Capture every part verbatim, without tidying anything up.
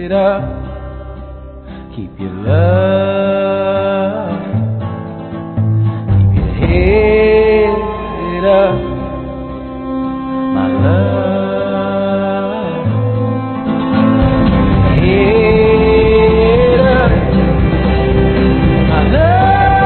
head up. Keep your love. Keep your head up. My love. Head up. My love.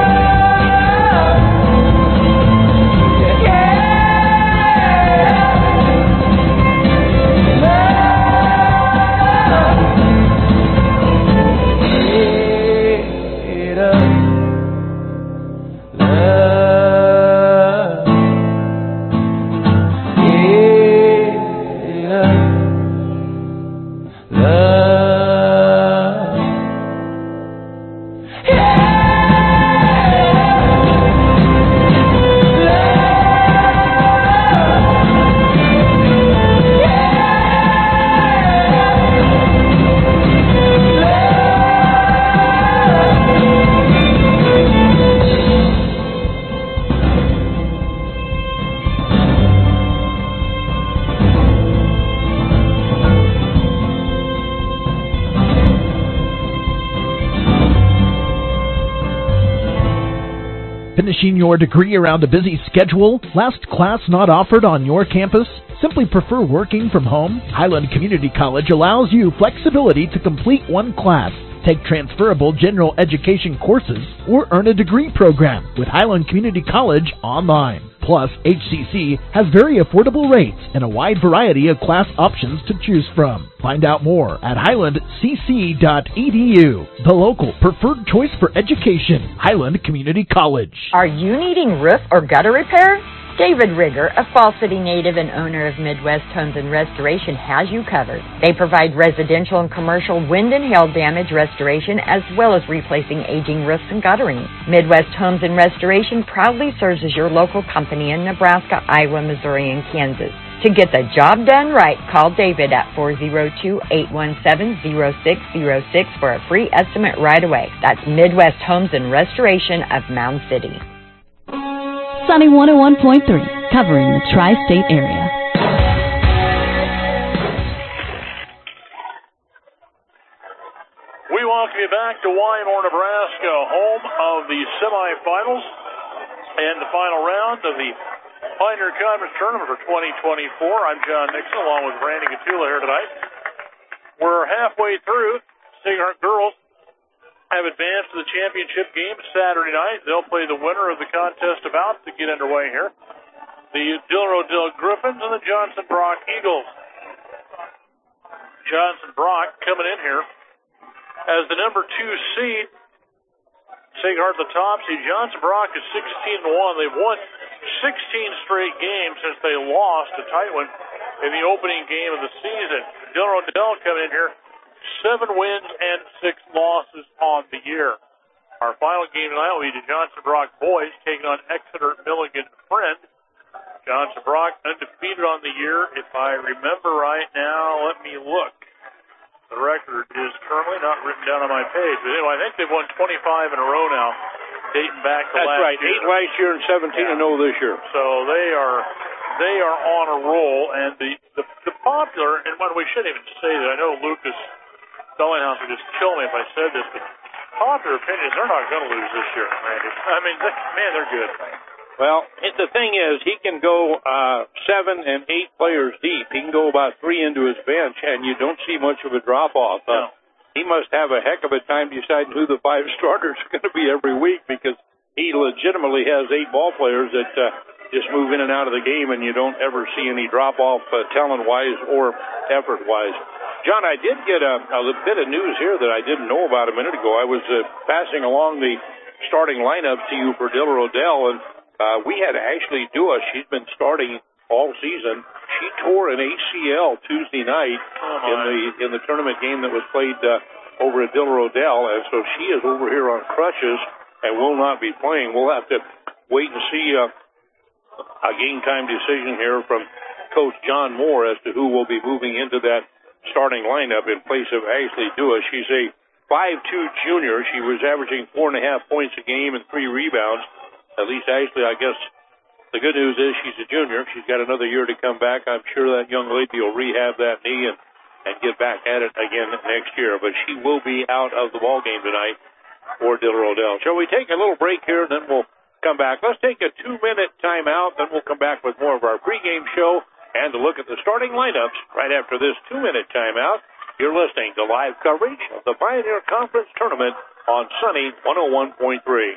Finishing your degree around a busy schedule? Last class not offered on your campus? Simply prefer working from home? Highland Community College allows you flexibility to complete one class, take transferable general education courses, or earn a degree program with Highland Community College online. Plus, H C C has very affordable rates and a wide variety of class options to choose from. Find out more at highland c c dot e d u, the local preferred choice for education, Highland Community College. Are you needing roof or gutter repair? David Rigger, a Fall City native and owner of Midwest Homes and Restoration, has you covered. They provide residential and commercial wind and hail damage restoration as well as replacing aging roofs and guttering. Midwest Homes and Restoration proudly serves as your local company in Nebraska, Iowa, Missouri, and Kansas. To get the job done right, call David at four oh two, eight one seven, oh six oh six for a free estimate right away. That's Midwest Homes and Restoration of Mound City. Sunny one oh one point three, covering the tri-state area. We welcome you back to Wymore, Nebraska, home of the semifinals and the final round of the Pioneer Conference Tournament for twenty twenty-four. I'm John Nixon, along with Randy Gatula here tonight. We're halfway through. Sighart girls have advanced to the championship game Saturday night. They'll play the winner of the contest about to get underway here. The Diller-Odell Griffins and the Johnson Brock Eagles. Johnson Brock coming in here as the number two seed. Sighart the top seed. Johnson Brock is sixteen and one. They've won sixteen straight games since they lost to Titewan in the opening game of the season. Diller-Odell coming in here, seven wins and six losses on the year. Our final game tonight will be the Johnson Brock boys taking on Exeter Milligan Friend. Johnson Brock undefeated on the year. If I remember right now, let me look. The record is currently not written down on my page. But anyway, I think they've won twenty-five in a row now, dating back to That's last right. year. Eight last year and seventeen and oh this year. So they are they are on a roll. And the, the, the popular, and what we shouldn't even say that. I know Lucas Stellinghouse would just kill me if I said this, but popular opinion is they're not going to lose this year, Randy. I mean, they, man, they're good. Well, it, the thing is, he can go uh, seven and eight players deep. He can go about three into his bench, and you don't see much of a drop-off. Uh, no. He must have a heck of a time deciding who the five starters are going to be every week, because he legitimately has eight ball players that uh, just move in and out of the game, and you don't ever see any drop-off uh, talent-wise or effort-wise. John, I did get a, a bit of news here that I didn't know about a minute ago. I was uh, passing along the starting lineup to you for Diller-Odell, and uh, we had Ashley Dua. She's been starting all season. She tore an A C L Tuesday night oh in the in the tournament game that was played uh, over at Diller-Odell, and so she is over here on crutches and will not be playing. We'll have to wait and see uh, a game time decision here from Coach John Moore as to who will be moving into that starting lineup in place of Ashley Dua. She's a five two junior. She was averaging four and a half points a game and three rebounds. At least Ashley, I guess the good news is she's a junior. She's got another year to come back. I'm sure that young lady will rehab that knee and and get back at it again next year. But she will be out of the ball game tonight for Diller Odell. Shall we take a little break here, and then we'll come back? Let's take a two-minute timeout, then we'll come back with more of our pregame show and to look at the starting lineups right after this two-minute timeout. You're listening to live coverage of the Pioneer Conference Tournament on Sunny one oh one point three.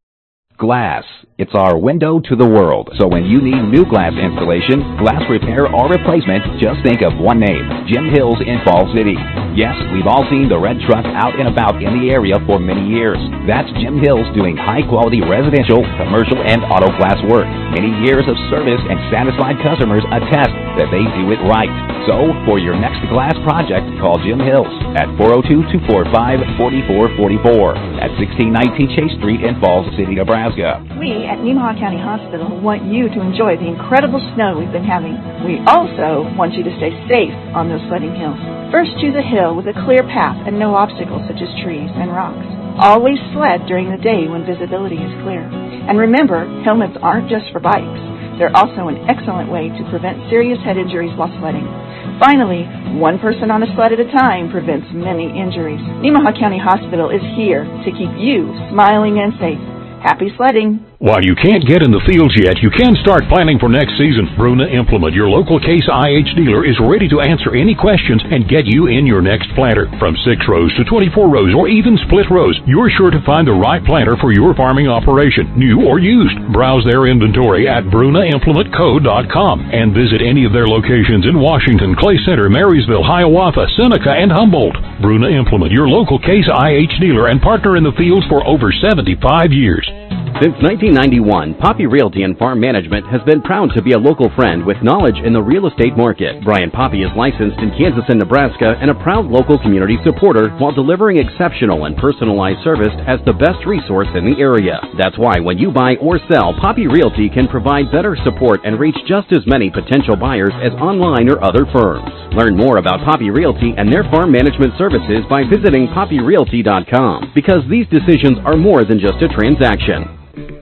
Glass. It's our window to the world. So when you need new glass installation, glass repair, or replacement, just think of one name, Jim Hills in Fall City. Yes, we've all seen the red truck out and about in the area for many years. That's Jim Hills doing high-quality residential, commercial, and auto glass work. Many years of service and satisfied customers attest that they do it right. So, for your next glass project, call Jim Hills at four oh two, two four five, four four four four at sixteen nineteen Chase Street in Falls City, Nebraska. We at Nemaha County Hospital want you to enjoy the incredible snow we've been having. We also want you to stay safe on those sledding hills. First, choose a hill with a clear path and no obstacles such as trees and rocks. Always sled during the day when visibility is clear. And remember, helmets aren't just for bikes. They're also an excellent way to prevent serious head injuries while sledding. Finally, one person on a sled at a time prevents many injuries. Nemaha County Hospital is here to keep you smiling and safe. Happy sledding. While you can't get in the fields yet, you can start planning for next season. Bruna Implement, your local Case I H dealer, is ready to answer any questions and get you in your next planter. From six rows to twenty-four rows or even split rows, you're sure to find the right planter for your farming operation, new or used. Browse their inventory at bruna implement co dot com and visit any of their locations in Washington, Clay Center, Marysville, Hiawatha, Seneca, and Humboldt. Bruna Implement, your local Case I H dealer and partner in the fields for over seventy-five years. Since nineteen ninety-one, Poppy Realty and Farm Management has been proud to be a local friend with knowledge in the real estate market. Brian Poppy is licensed in Kansas and Nebraska and a proud local community supporter while delivering exceptional and personalized service as the best resource in the area. That's why when you buy or sell, Poppy Realty can provide better support and reach just as many potential buyers as online or other firms. Learn more about Poppy Realty and their farm management services by visiting poppy realty dot com, because these decisions are more than just a transaction.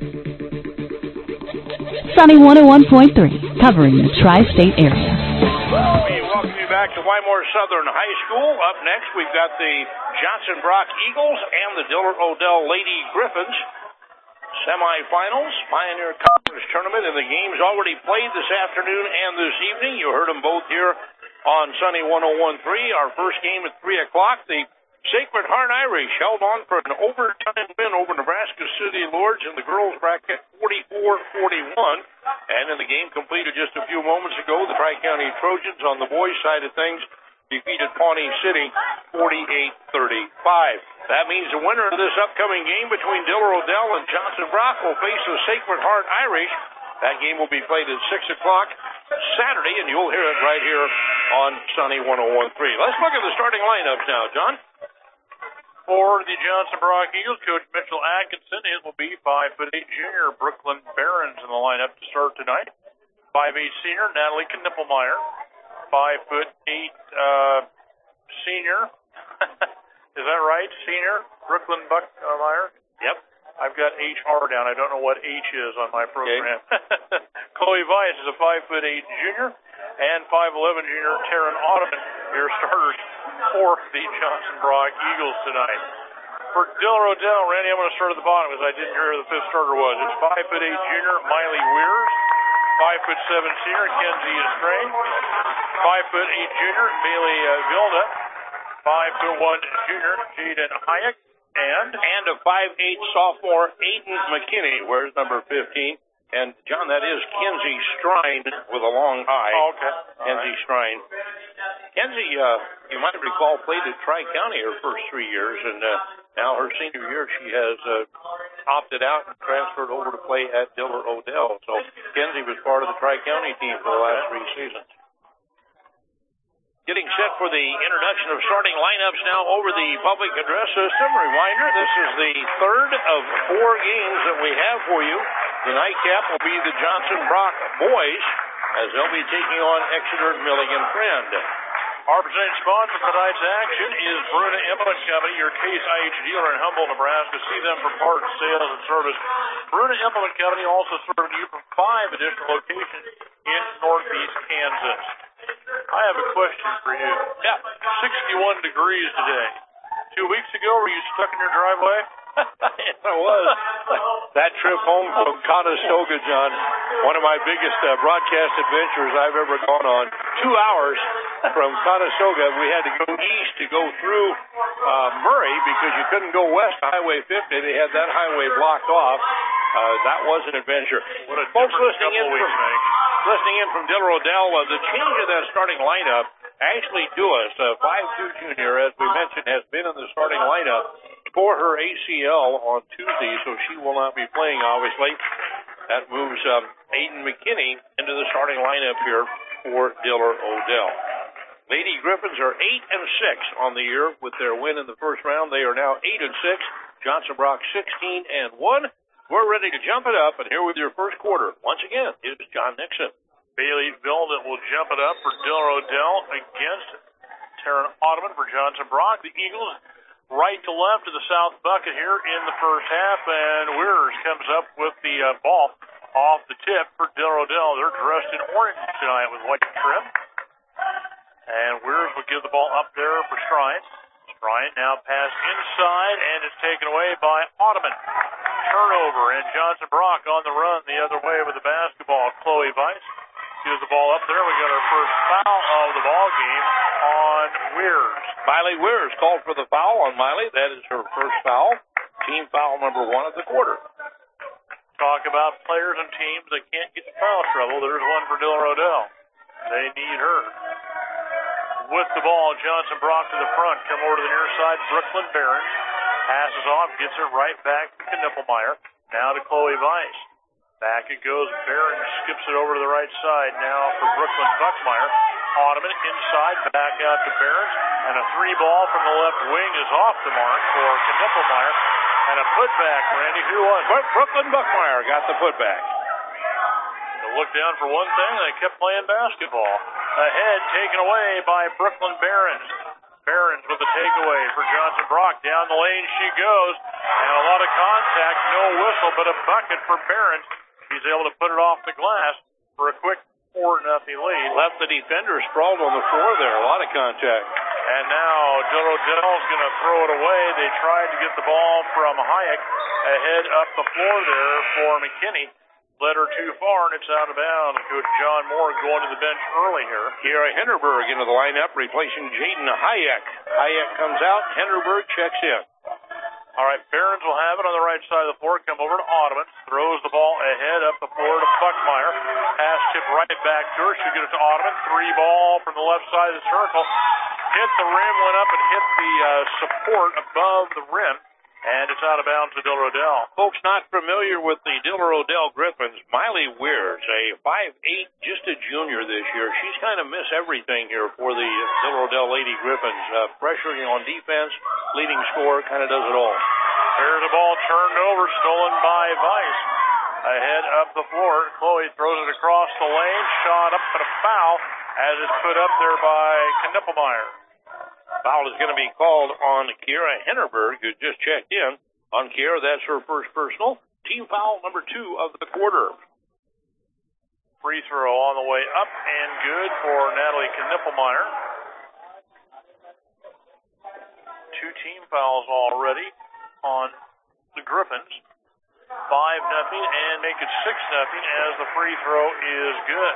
Sunny one oh one point three, covering the tri-state area. We welcome you back to Wymore Southern High School. Up next, we've got the Johnson Brock Eagles and the Diller Odell Lady Griffins. Semifinals, Pioneer Conference Tournament, and the games already played this afternoon and this evening. You heard them both here on Sunny one oh one point three. Our first game at three o'clock, the Sacred Heart Irish held on for an overtime win over Nebraska City Lords in the girls' bracket forty-four forty-one. And in the game completed just a few moments ago, the Tri-County Trojans on the boys' side of things defeated Pawnee City forty-eight thirty-five. That means the winner of this upcoming game between Diller Odell and Johnson Brock will face the Sacred Heart Irish. That game will be played at six o'clock Saturday, and you'll hear it right here on Sunny one oh one point three. Let's look at the starting lineups now, John. For the Johnson Brock Eagles, Coach Mitchell Atkinson, it will be five foot eight junior Brooklyn Barons in the lineup to start tonight. five eight senior Natalie Knippelmeyer. five foot eight uh, senior. Is that right? Senior Brooklyn Buckmeyer. Yep. I've got H R down. I don't know what H is on my program. Okay. Chloe Weiss is a five foot eight junior, and five eleven junior Taryn Ottoman, your starters for the Johnson Brock Eagles tonight. For Diller Odell, Randy, I'm going to start at the bottom because I didn't hear who the fifth starter was. It's five foot eight junior Miley Weirs, five foot seven senior Kenzie Estrang, five foot eight junior Bailey uh, Vilda, five foot one junior Jaden Hayek, and and a five eight sophomore Aiden McKinney. Where's number fifteen? And, John, that is Kenzie Strine with a long eye. Oh, okay. Kenzie right. Strine. Kenzie, uh, you might recall, played at Tri-County her first three years, and uh, now her senior year she has uh, opted out and transferred over to play at Diller Odell. So Kenzie was part of the Tri-County team for the last three seasons. Getting set for the introduction of starting lineups now over the public address system. Reminder, this is the third of four games that we have for you. The nightcap will be the Johnson Brock boys as they'll be taking on Exeter Milligan Friend. Our presenting sponsor for tonight's action is Bruna Implement Company, your Case I H dealer in Humboldt, Nebraska. See them for parts, sales, and service. Bruna Implement Company also serving you from five additional locations in northeast Kansas. I have a question for you. Yeah. sixty-one degrees today. Two weeks ago, were you stuck in your driveway? Yes, I was. That trip home from Conestoga, John, one of my biggest uh, broadcast adventures I've ever gone on. Two hours from Conestoga, we had to go east to go through uh, Murray because you couldn't go west of Highway fifty. They had that highway blocked off. Uh, that was an adventure. What a Folks difference listening in, couple from, weeks make. listening in from Diller Odell, uh, the change of that starting lineup, Ashley Duas, uh, five two junior, as we mentioned, has been in the starting lineup for her A C L on Tuesday, so she will not be playing, obviously. That moves um, Aiden McKinney into the starting lineup here for Diller Odell. Lady Griffins are eight and six on the year with their win in the first round. They are now eight and six. Johnson Brock sixteen and one. We're ready to jump it up, and here with your first quarter, once again, is John Nixon. Bailey Belden will jump it up for Diller Odell against Taryn Ottoman for Johnson Brock. The Eagles right to left to the south bucket here in the first half, and Weirs comes up with the uh, ball off the tip for Diller Odell. They're dressed in orange tonight with white trim. And Weirs will give the ball up there for Strine. Strine now pass inside, and it's taken away by Ottoman. Turnover, and Johnson Brock on the run the other way with the basketball. Chloe Weiss gives the ball up there. We got our first foul of the ball game on Weirs. Miley Weirs called for the foul on Miley. That is her first foul. Team foul number one of the quarter. Talk about players and teams that can't get in foul trouble. There's one for Diller Odell. They need her. With the ball, Johnson Brock to the front. Come over to the near side, Brooklyn Behrens. Passes off, gets it right back to Knippelmeyer. Now to Chloe Weiss. Back it goes. Behrens skips it over to the right side now for Brooklyn Buckmeyer. Ottoman inside, back out to Behrens. And a three ball from the left wing is off the mark for Knippelmeyer. And a putback, Randy. Who was it? Brooklyn Buckmeyer got the putback. They looked down for one thing, they kept playing basketball. Ahead, taken away by Brooklyn Behrens. Behrens with the takeaway for Johnson Brock. Down the lane she goes. And a lot of contact, no whistle, but a bucket for Behrens. He's able to put it off the glass for a quick four nothing lead. Left the defender sprawled on the floor there. A lot of contact. And now Diller Odell's going to throw it away. They tried to get the ball from Hayek ahead up the floor there for McKinney. Led her too far, and it's out of bounds. Coach John Moore going to the bench early here. Kiera Henderberg into the lineup, replacing Jaden Hayek. Hayek comes out. Henderberg checks in. All right, Behrens will have it on the right side of the floor. Come over to Ottoman. Throws the ball ahead up the floor to Buckmeyer. Pass tip right back to her. She'll get it to Ottoman. Three ball from the left side of the circle. Hit the rim, went up and hit the uh, support above the rim. And it's out of bounds to Diller Odell. Folks not familiar with the Diller Odell Griffins, Miley Weirs, a five eight, just a junior this year. She's kind of missed everything here for the Diller Odell Lady Griffins. Uh, pressuring on defense, leading scorer, kind of does it all. There's the ball turned over, stolen by Weiss. Ahead up the floor, Chloe throws it across the lane, shot up and a foul as it's put up there by Knippelmeyer. Foul is going to be called on Kiera Henderberg, who just checked in. On Kiera, that's her first personal. Team foul number two of the quarter. Free throw on the way up and good for Natalie Knippelmeyer. Two team fouls already on the Griffins. Five nothing and make it six nothing as the free throw is good.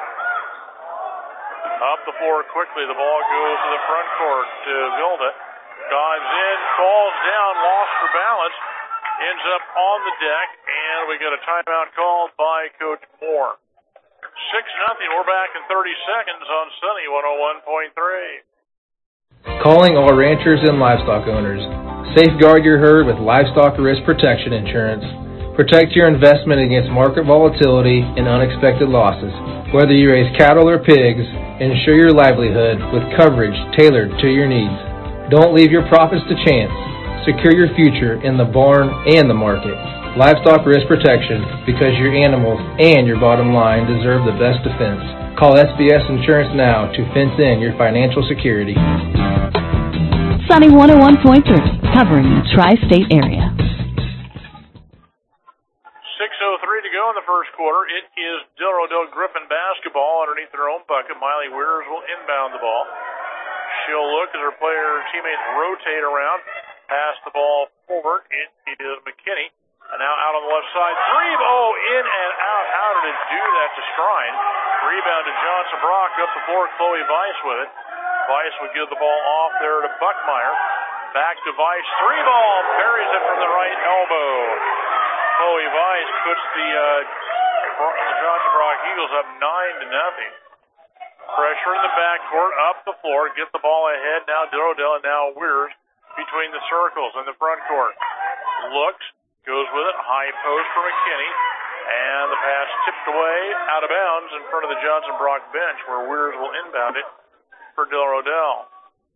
Up the floor quickly. The ball goes to the front court to Vilda. Dives in, falls down, lost her balance. Ends up on the deck, and we got a timeout called by Coach Moore. six nothing. We're back in thirty seconds on Sunny one oh one point three. Calling all ranchers and livestock owners. Safeguard your herd with livestock risk protection insurance. Protect your investment against market volatility and unexpected losses. Whether you raise cattle or pigs, ensure your livelihood with coverage tailored to your needs. Don't leave your profits to chance. Secure your future in the barn and the market. Livestock risk protection, because your animals and your bottom line deserve the best defense. Call S B S Insurance now to fence in your financial security. Sunny one oh one point three, covering the tri-state area. six oh three to go go in the first quarter. It is Del Rodeo Griffin basketball underneath their own bucket. Miley Weirs will inbound the ball. She'll look as her player teammates rotate around. Pass the ball forward. It is McKinney. And now out on the left side. Three, oh, in and out. How did it do that to Strine? Rebound to Johnson Brock. Up the floor, Chloe Weiss with it. Weiss would give the ball off there to Buckmeyer. Back to Weiss. Three ball. Buries it from the right elbow. Chloe Weiss puts the, uh, the Johnson Brock Eagles up nine to nothing. Pressure in the backcourt, up the floor, get the ball ahead. Now Dilrodell and now Weirs between the circles in the front court. Looks, goes with it, high post for McKinney. And the pass tipped away out of bounds in front of the Johnson Brock bench where Weirs will inbound it for Dilrodell.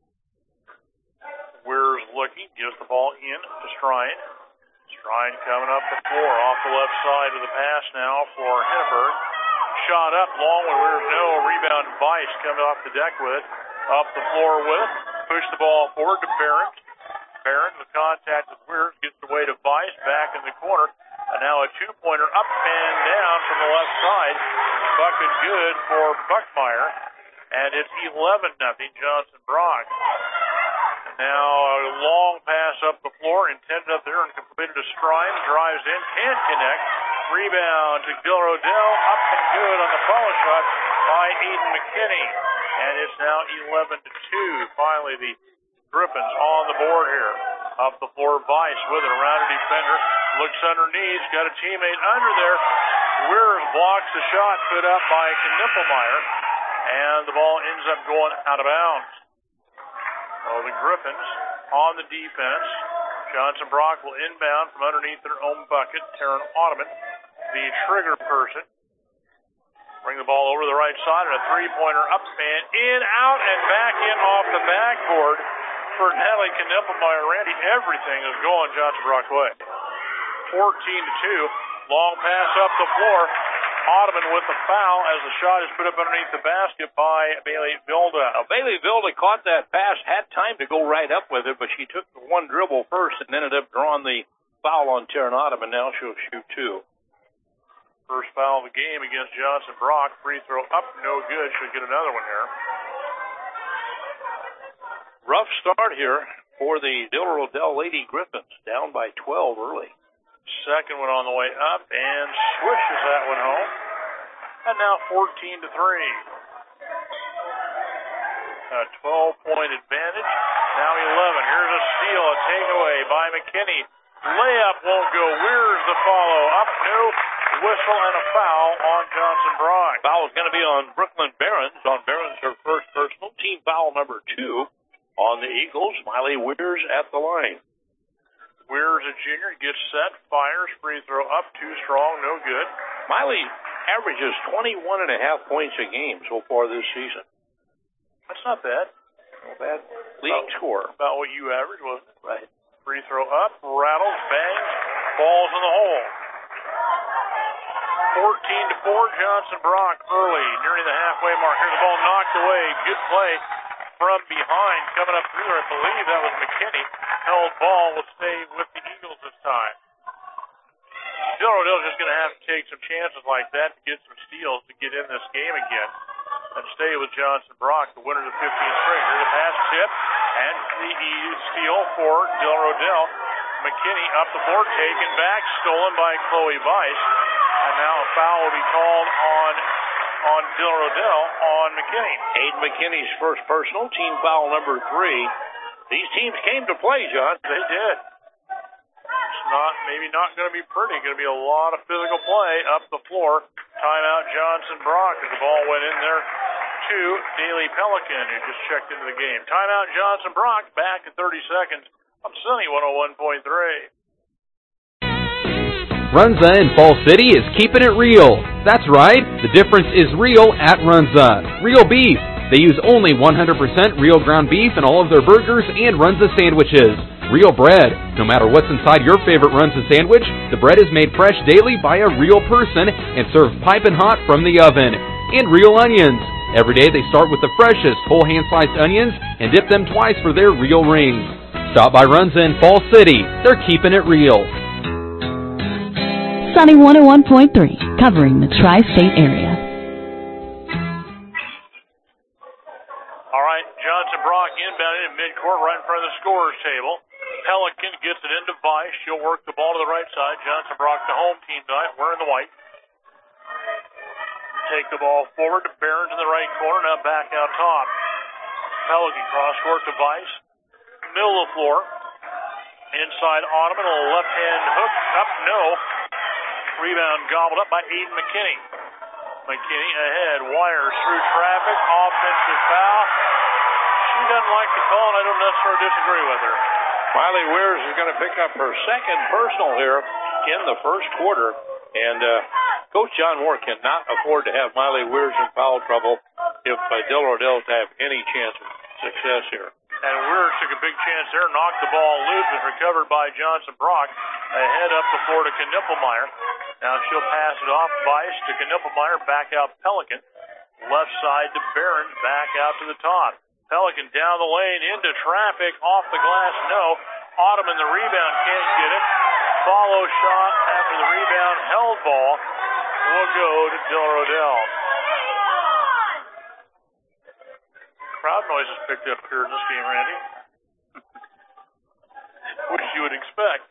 Weirs looking, gives the ball in to Strine. Strine coming up the floor off the left side of the pass now for Henneberg. Shot up, long with Weirs, no. Rebound, Weiss coming off the deck with it. Up the floor with it. Push the ball forward to Barrett. Barrett with contact with Weirs, gets away to Weiss, back in the corner. And now a two-pointer up and down from the left side. Bucket good for Buckmeyer. And it's eleven nothing Johnson Brock. And now a long pass up the floor, intended up there and completed to Strine. Drives in, can't connect. Rebound to Dilrodell, up and good on the follow shot by Aiden McKinney. And it's now eleven to two. Finally, the Griffins on the board here. Up the floor, Weiss with it around a defender. Looks underneath, got a teammate under there. Weirs blocks the shot put up by Knippelmeyer. And the ball ends up going out of bounds. So the Griffins on the defense. Johnson Brock will inbound from underneath their own bucket. Taryn Ottoman, the trigger person. Bring the ball over the right side and a three-pointer up and in, out, and back in off the backboard for Natalie Knippelmeyer. Randy, everything is going Johnson Brock's way. fourteen to two. Long pass up the floor. Ottoman with the foul as the shot is put up underneath the basket by Bailey Vilda. Now, Bailey Vilda caught that pass, had time to go right up with it, but she took the one dribble first and ended up drawing the foul on Taryn Ottoman. Now she'll shoot two. First foul of the game against Johnson Brock. Free throw up, no good. She'll get another one here. Rough start here for the Dilrodell Lady Griffins, down by twelve early. Second one on the way up and swishes that one home. And now fourteen to three. A twelve-point advantage. Now eleven. Here's a steal, a takeaway by McKinney. Layup won't go. Weirs the follow. Up, no. Whistle and a foul on Johnson Brock. Foul is going to be on Brooklyn Behrens. On Behrens, her first personal. Team foul number two on the Eagles. Miley Weirs at the line. Weirs, a junior, gets set, fires, free throw up, too strong, no good. Miley averages twenty-one and a half points a game so far this season. That's not bad. Not bad. Leading about, scorer. About what you average, wasn't it? Right. Free throw up, rattles, bangs, falls in the hole. fourteen to four, Johnson Brock early, nearing the halfway mark. Here's the ball knocked away. Good play from behind. Coming up through there, I believe that was McKinney. Held ball will stay with the Eagles this time. Dilrodell's just going to have to take some chances like that to get some steals to get in this game again and stay with Johnson Brock, the winners of fifteen straight. Here's a pass tip and the steal for Dilrodell. McKinney up the board, taken back, stolen by Chloe Weiss. And now a foul will be called on on Dilrodell on McKinney. Aiden McKinney's first personal, team foul number three. These teams came to play, John. They did. It's not, maybe not going to be pretty. Going to be a lot of physical play up the floor. Timeout Johnson Brock as the ball went in there to Daly Pelican, who just checked into the game. Timeout Johnson Brock, back in thirty seconds. I'm Sunny one oh one point three. Runza in Fall City is keeping it real. That's right, the difference is real at Runza. Real beef. They use only one hundred percent real ground beef in all of their burgers and Runza sandwiches. Real bread. No matter what's inside your favorite Runza sandwich, the bread is made fresh daily by a real person and served piping hot from the oven. And real onions. Every day they start with the freshest whole hand-sliced onions and dip them twice for their real rings. Stop by Runza in Fall City. They're keeping it real. Sunny one oh one point three, covering the tri-state area. All right, Johnson Brock inbounded in midcourt right in front of the scorer's table. Pelican gets it into Vice. She'll work the ball to the right side. Johnson Brock, the home team tonight, wearing the white. Take the ball forward to Behrens in the right corner, now back out top. Pelican cross court to Vice. Middle of the floor. Inside Ottoman, a left-hand hook. Up, no. Rebound gobbled up by Aiden McKinney. McKinney ahead, wires through traffic, offensive foul. She doesn't like the call, and I don't necessarily disagree with her. Miley Weirs is going to pick up her second personal here in the first quarter, and uh, Coach John Moore cannot afford to have Miley Weirs in foul trouble if uh, Del Rodell to have any chance of success here. And Weirs took a big chance there, knocked the ball loose, and recovered by Johnson Brock. Ahead up the floor to Knippelmeyer. Now she'll pass it off Vice to Knippelmeyer, back out Pelican. Left side to Behrens, back out to the top. Pelican down the lane into traffic, off the glass, no. Ottoman, the rebound, can't get it. Follow shot after the rebound, held ball will go to Del Rodell. Crowd noise is picked up here in this game, Randy. Which you would expect.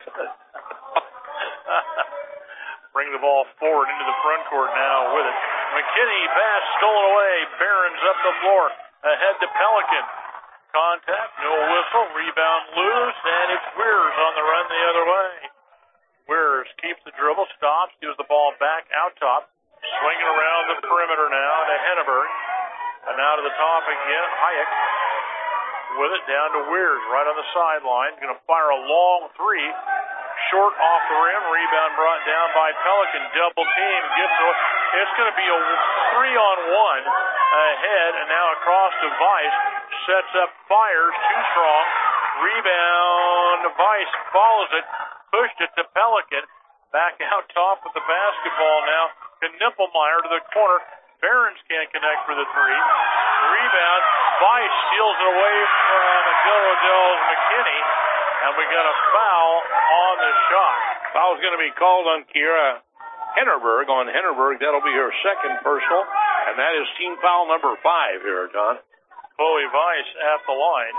Bring the ball forward into the front court now with it. McKinney pass stolen away. Behrens up the floor. Ahead to Pelican. Contact, no whistle. Rebound loose, and it's Weirs on the run the other way. Weirs keeps the dribble, stops, gives the ball back out top. Swinging around the perimeter now to Henneberg. And now to the top again, Hayek. With it down to Weirs, right on the sideline. Going to fire a long three. Short off the rim. Rebound brought down by Pelican. Double team. Gets it. It's going to be a three on one ahead. And now across to Vice. Sets up, fires. Too strong. Rebound. Vice follows it. Pushed it to Pelican. Back out top with the basketball now. Knippelmeyer to the corner. Behrens can't connect for the three. Rebound. Vice steals it away from Del Rodell's McKinney. And we got a foul on the shot. Foul's going to be called on Kiera Hennerberg. On Hennerberg, that'll be her second personal. And that is team foul number five here, John. Chloe Vice at the line.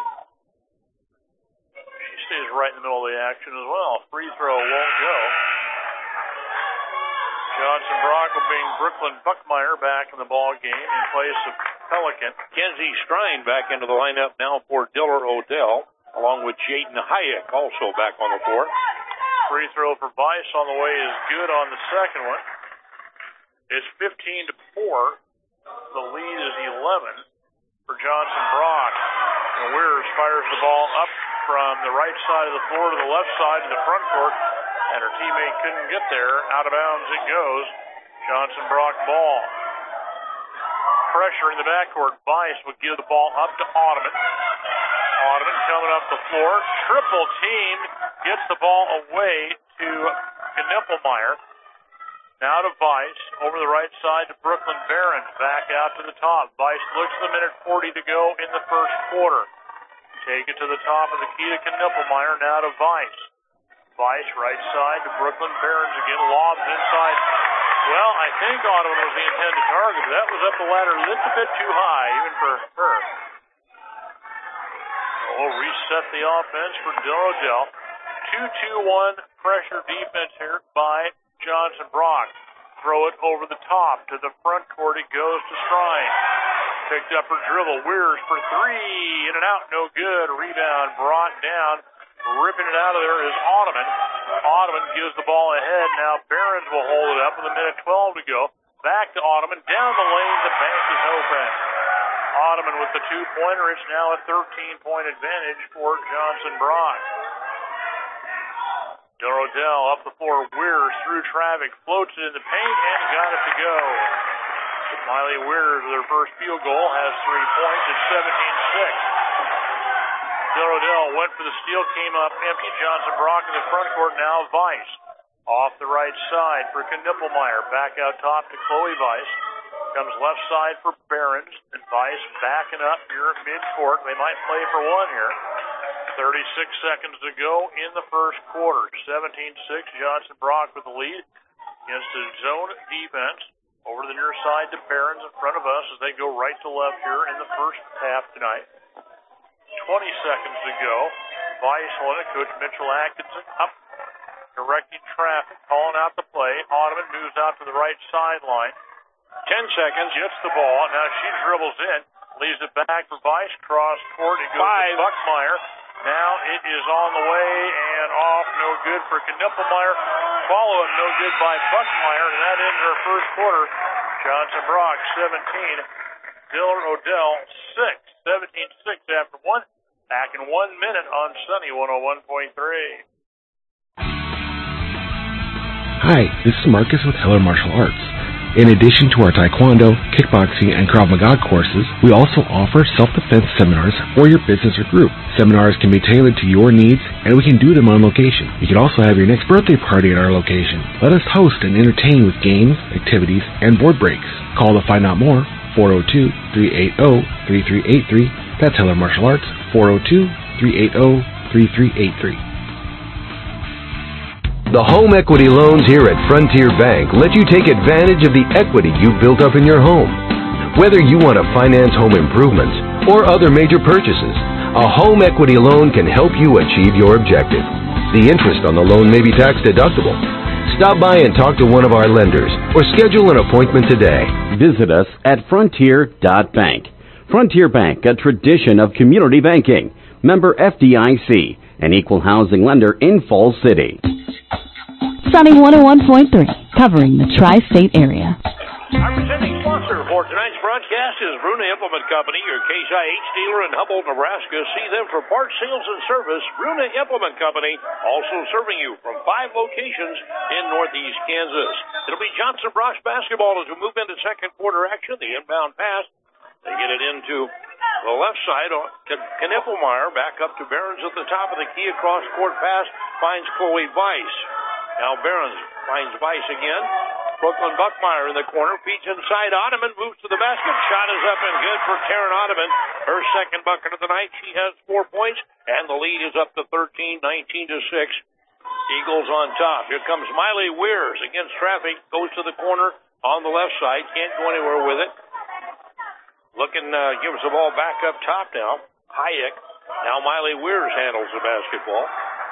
She stays right in the middle of the action as well. Free throw won't go. Johnson Brock will bring Brooklyn Buckmeyer back in the ball game in place of Pelican. Kenzie Strine back into the lineup now for Diller Odell, along with Jaden Hayek also back on the floor. Free throw for Vice on the way is good on the second one. It's fifteen to four. The lead is eleven for Johnson Brock. And Weirs fires the ball up from the right side of the floor to the left side to the front court. And her teammate couldn't get there. Out of bounds it goes. Johnson Brock ball. Pressure in the backcourt. Vice would give the ball up to Ottoman. Ottoman coming up the floor. Triple team. Gets the ball away to Knippelmeyer. Now to Vice. Over the right side to Brooklyn Behrens. Back out to the top. Vice looks at the minute forty to go in the first quarter. Take it to the top of the key to Knippelmeyer. Now to Vice. Vice, right side to Brooklyn Behrens again, lobs inside. Well, I think Ottoman was the intended target, but that was up the ladder just a bit too high, even for her. So we'll reset the offense for Del Rodell. two two one pressure defense here by Johnson Brock. Throw it over the top to the front court. It goes to Strine. Picked up her dribble. Weirs for three. In and out, no good. Rebound brought down. Ripping it out of there is Ottoman. Ottoman gives the ball ahead. Now Behrens will hold it up with a minute twelve to go. Back to Ottoman. Down the lane. The bank is open. Ottoman with the two-pointer. It's now a thirteen-point advantage for Johnson Brock. Del Rodell up the floor. Weirs through traffic. Floats it in the paint and got it to go. Miley Weirs with her first field goal has three points. It's seventeen six. Del Rodell went for the steal, came up empty. Johnson Brock in the front court now. Vice off the right side for Knippelmeyer. Back out top to Chloe Vice. Comes left side for Behrens. And Vice backing up here at midcourt. They might play for one here. thirty-six seconds to go in the first quarter. seventeen six. Johnson Brock with the lead. against the zone defense. Over to the near side to Barons in front of us as they go right to left here in the first half tonight. twenty seconds to go. Vice Lena, Coach Mitchell Atkinson up, directing traffic, calling out the play. Ottoman moves out to the right sideline. Ten seconds, gets the ball. Now she dribbles in, leaves it back for Vice. Cross court, it goes Five. to Buckmeyer. Now it is on the way and off, no good for Knippelmeyer. Follow it, no good by Buckmeyer, and that ends our first quarter. Johnson Brock seventeen, Diller Odell six, seventeen six after one. Back in one minute on Sunny one oh one point three. Hi, this is Marcus with Heller Martial Arts. In addition to our Taekwondo, kickboxing, and Krav Maga courses, we also offer self-defense seminars for your business or group. Seminars can be tailored to your needs, and we can do them on location. You can also have your next birthday party at our location. Let us host and entertain with games, activities, and board breaks. Call to find out more, four oh two, three eight oh, three three eight three. That's Heller Martial Arts, four oh two, three eight oh, three three eight three. The home equity loans here at Frontier Bank let you take advantage of the equity you've built up in your home. Whether you want to finance home improvements or other major purchases, a home equity loan can help you achieve your objective. The interest on the loan may be tax deductible. Stop by and talk to one of our lenders or schedule an appointment today. Visit us at frontier dot bank. Frontier Bank, a tradition of community banking. Member F D I C, an equal housing lender in Falls City. Sunny one oh one point three, covering the tri-state area. Our presenting sponsor for tonight's broadcast is Bruna Implement Company, your Case I H dealer in Humboldt, Nebraska. See them for parts sales and service. Bruna Implement Company, also serving you from five locations in northeast Kansas. It'll be Johnson Brock basketball as we move into second quarter action. The inbound pass, they get it into the left side to Knippelmeyer. Back up to Barons at the top of the key. Across court pass finds Chloe Weiss. Now Barons finds Weiss again. Brooklyn Buckmeyer in the corner. Feeds inside. Ottoman moves to the basket. Shot is up and good for Taryn Ottoman. Her second bucket of the night. She has four points. And the lead is up to thirteen, nineteen to six. Eagles on top. Here comes Miley Weirs against traffic. Goes to the corner on the left side. Can't go anywhere with it. Looking, uh, gives the ball back up top now. Hayek. Now Miley Weirs handles the basketball.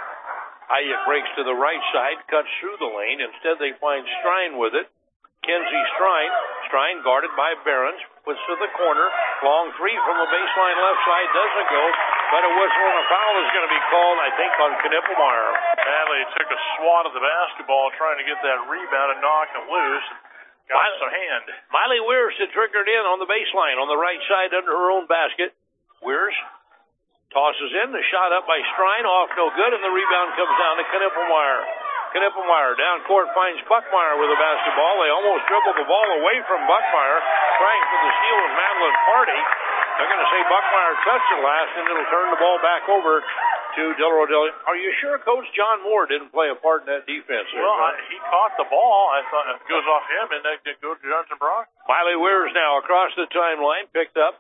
Hayek breaks to the right side, cuts through the lane. Instead, they find Strine with it. Kenzie Strine. Strine guarded by Barons. Puts to the corner. Long three from the baseline left side. Doesn't go. But a whistle and a foul is going to be called, I think, on Knippelmeyer. Badly took a swat of the basketball trying to get that rebound and knock it loose. Got Miley, some hand. Miley Weirs had triggered in on the baseline on the right side under her own basket. Weirs tosses in, the shot up by Strine, off no good, and the rebound comes down to Knippelmeyer. Knippelmeyer down court finds Buckmeyer with the basketball. They almost dribbled the ball away from Buckmeyer, trying for the steal with Madeline Party. They're going to say Buckmeyer touched it last, and it'll turn the ball back over to Diller Odell. Are you sure Coach John Moore didn't play a part in that defense? Well, I, he caught the ball. I thought it goes off him, and that did go to Johnson Brock. Miley Weirs now across the timeline, picked up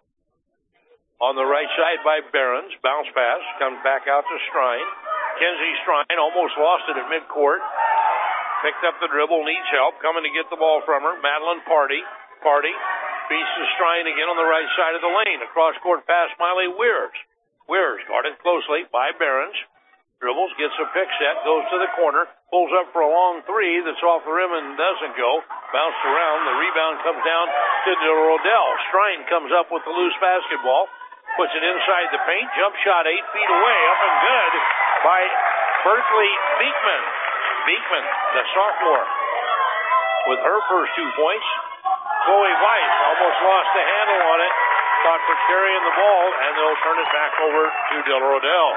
on the right side by Barons. Bounce pass, comes back out to Strine. Kenzie Strine almost lost it at midcourt. Picked up the dribble, needs help, coming to get the ball from her. Madeline Party. Party beats to Strine again on the right side of the lane. Across court pass, Miley Weirs. Weirs guarded closely by Barons. Dribbles, gets a pick set, goes to the corner, pulls up for a long three that's off the rim and doesn't go. Bounced around. The rebound comes down to Diller Odell. Strine comes up with the loose basketball. Puts it inside the paint. Jump shot eight feet away. Up and good by Berkeley Beekman. Beekman, the sophomore, with her first two points. Chloe Weiss almost lost the handle on it. Thought for carrying the ball, and they'll turn it back over to Diller Odell.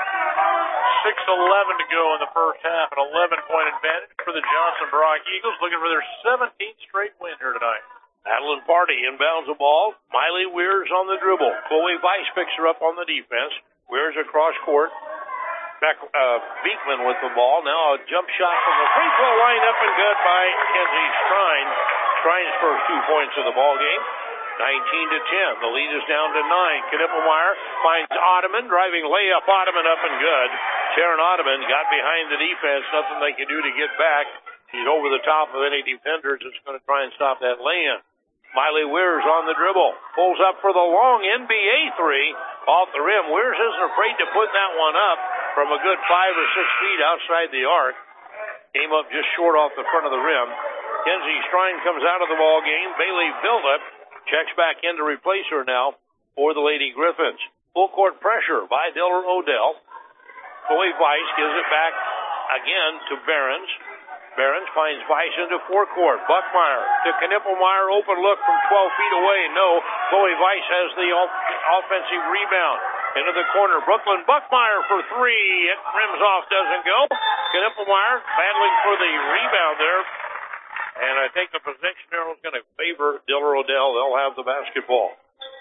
six eleven to go in the first half. An eleven-point advantage for the Johnson Brock Eagles, looking for their seventeenth straight win here tonight. Madeline Party inbounds the ball. Miley Weirs on the dribble. Chloe Weiss picks her up on the defense. Weirs across court. Back, uh, Beekman with the ball. Now a jump shot from the free throw line, up and good by Kenzie Strine. Strine's first two points of the ball game. nineteen to ten. The lead is down to nine. Knippelmeyer finds Ottoman. Driving layup. Ottoman up and good. Taryn Ottoman got behind the defense. Nothing they can do to get back. She's over the top of any defenders that's going to try and stop that lay-in. Miley Weirs on the dribble. Pulls up for the long N B A three off the rim. Weirs isn't afraid to put that one up from a good five or six feet outside the arc. Came up just short off the front of the rim. Kenzie Strine comes out of the ball game. Bailey Vilda checks back in to replace her now for the Lady Griffins. Full court pressure by Diller Odell. Chloe Weiss gives it back again to Behrens. Behrens finds Weiss into forecourt. Buckmeyer to Knippelmeyer. Open look from twelve feet away. No. Chloe Weiss has the offensive rebound. Into the corner. Brooklyn Buckmeyer for three. It rims off, doesn't go. Knippelmeyer battling for the rebound there. And I think the possession arrow is going to favor Diller Odell. They'll have the basketball.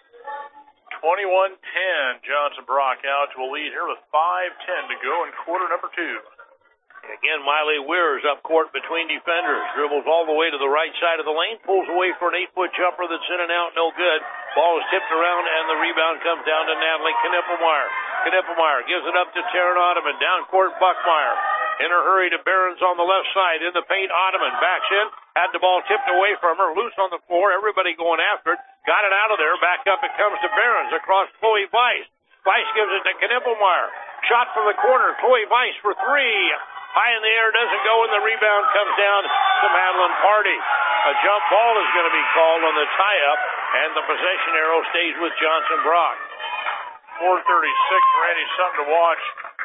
twenty-one ten. Johnson Brock out to a lead here with five ten to go in quarter number two. Again, Miley Weirs up court between defenders. Dribbles all the way to the right side of the lane. Pulls away for an eight-foot jumper that's in and out. No good. Ball is tipped around, and the rebound comes down to Natalie Knippelmeyer. Knippelmeyer gives it up to Taryn Ottoman. Down court, Buckmeyer. In a hurry to Behrens on the left side. In the paint, Ottoman backs in. Had the ball tipped away from her. Loose on the floor. Everybody going after it. Got it out of there. Back up it comes to Behrens across Chloe Weiss. Weiss gives it to Knippelmeyer. Shot from the corner. Chloe Weiss for three. High in the air, doesn't go, and the rebound comes down to Madeline Party. A jump ball is going to be called on the tie-up, and the possession arrow stays with Johnson Brock. four thirty-six, Randy, something to watch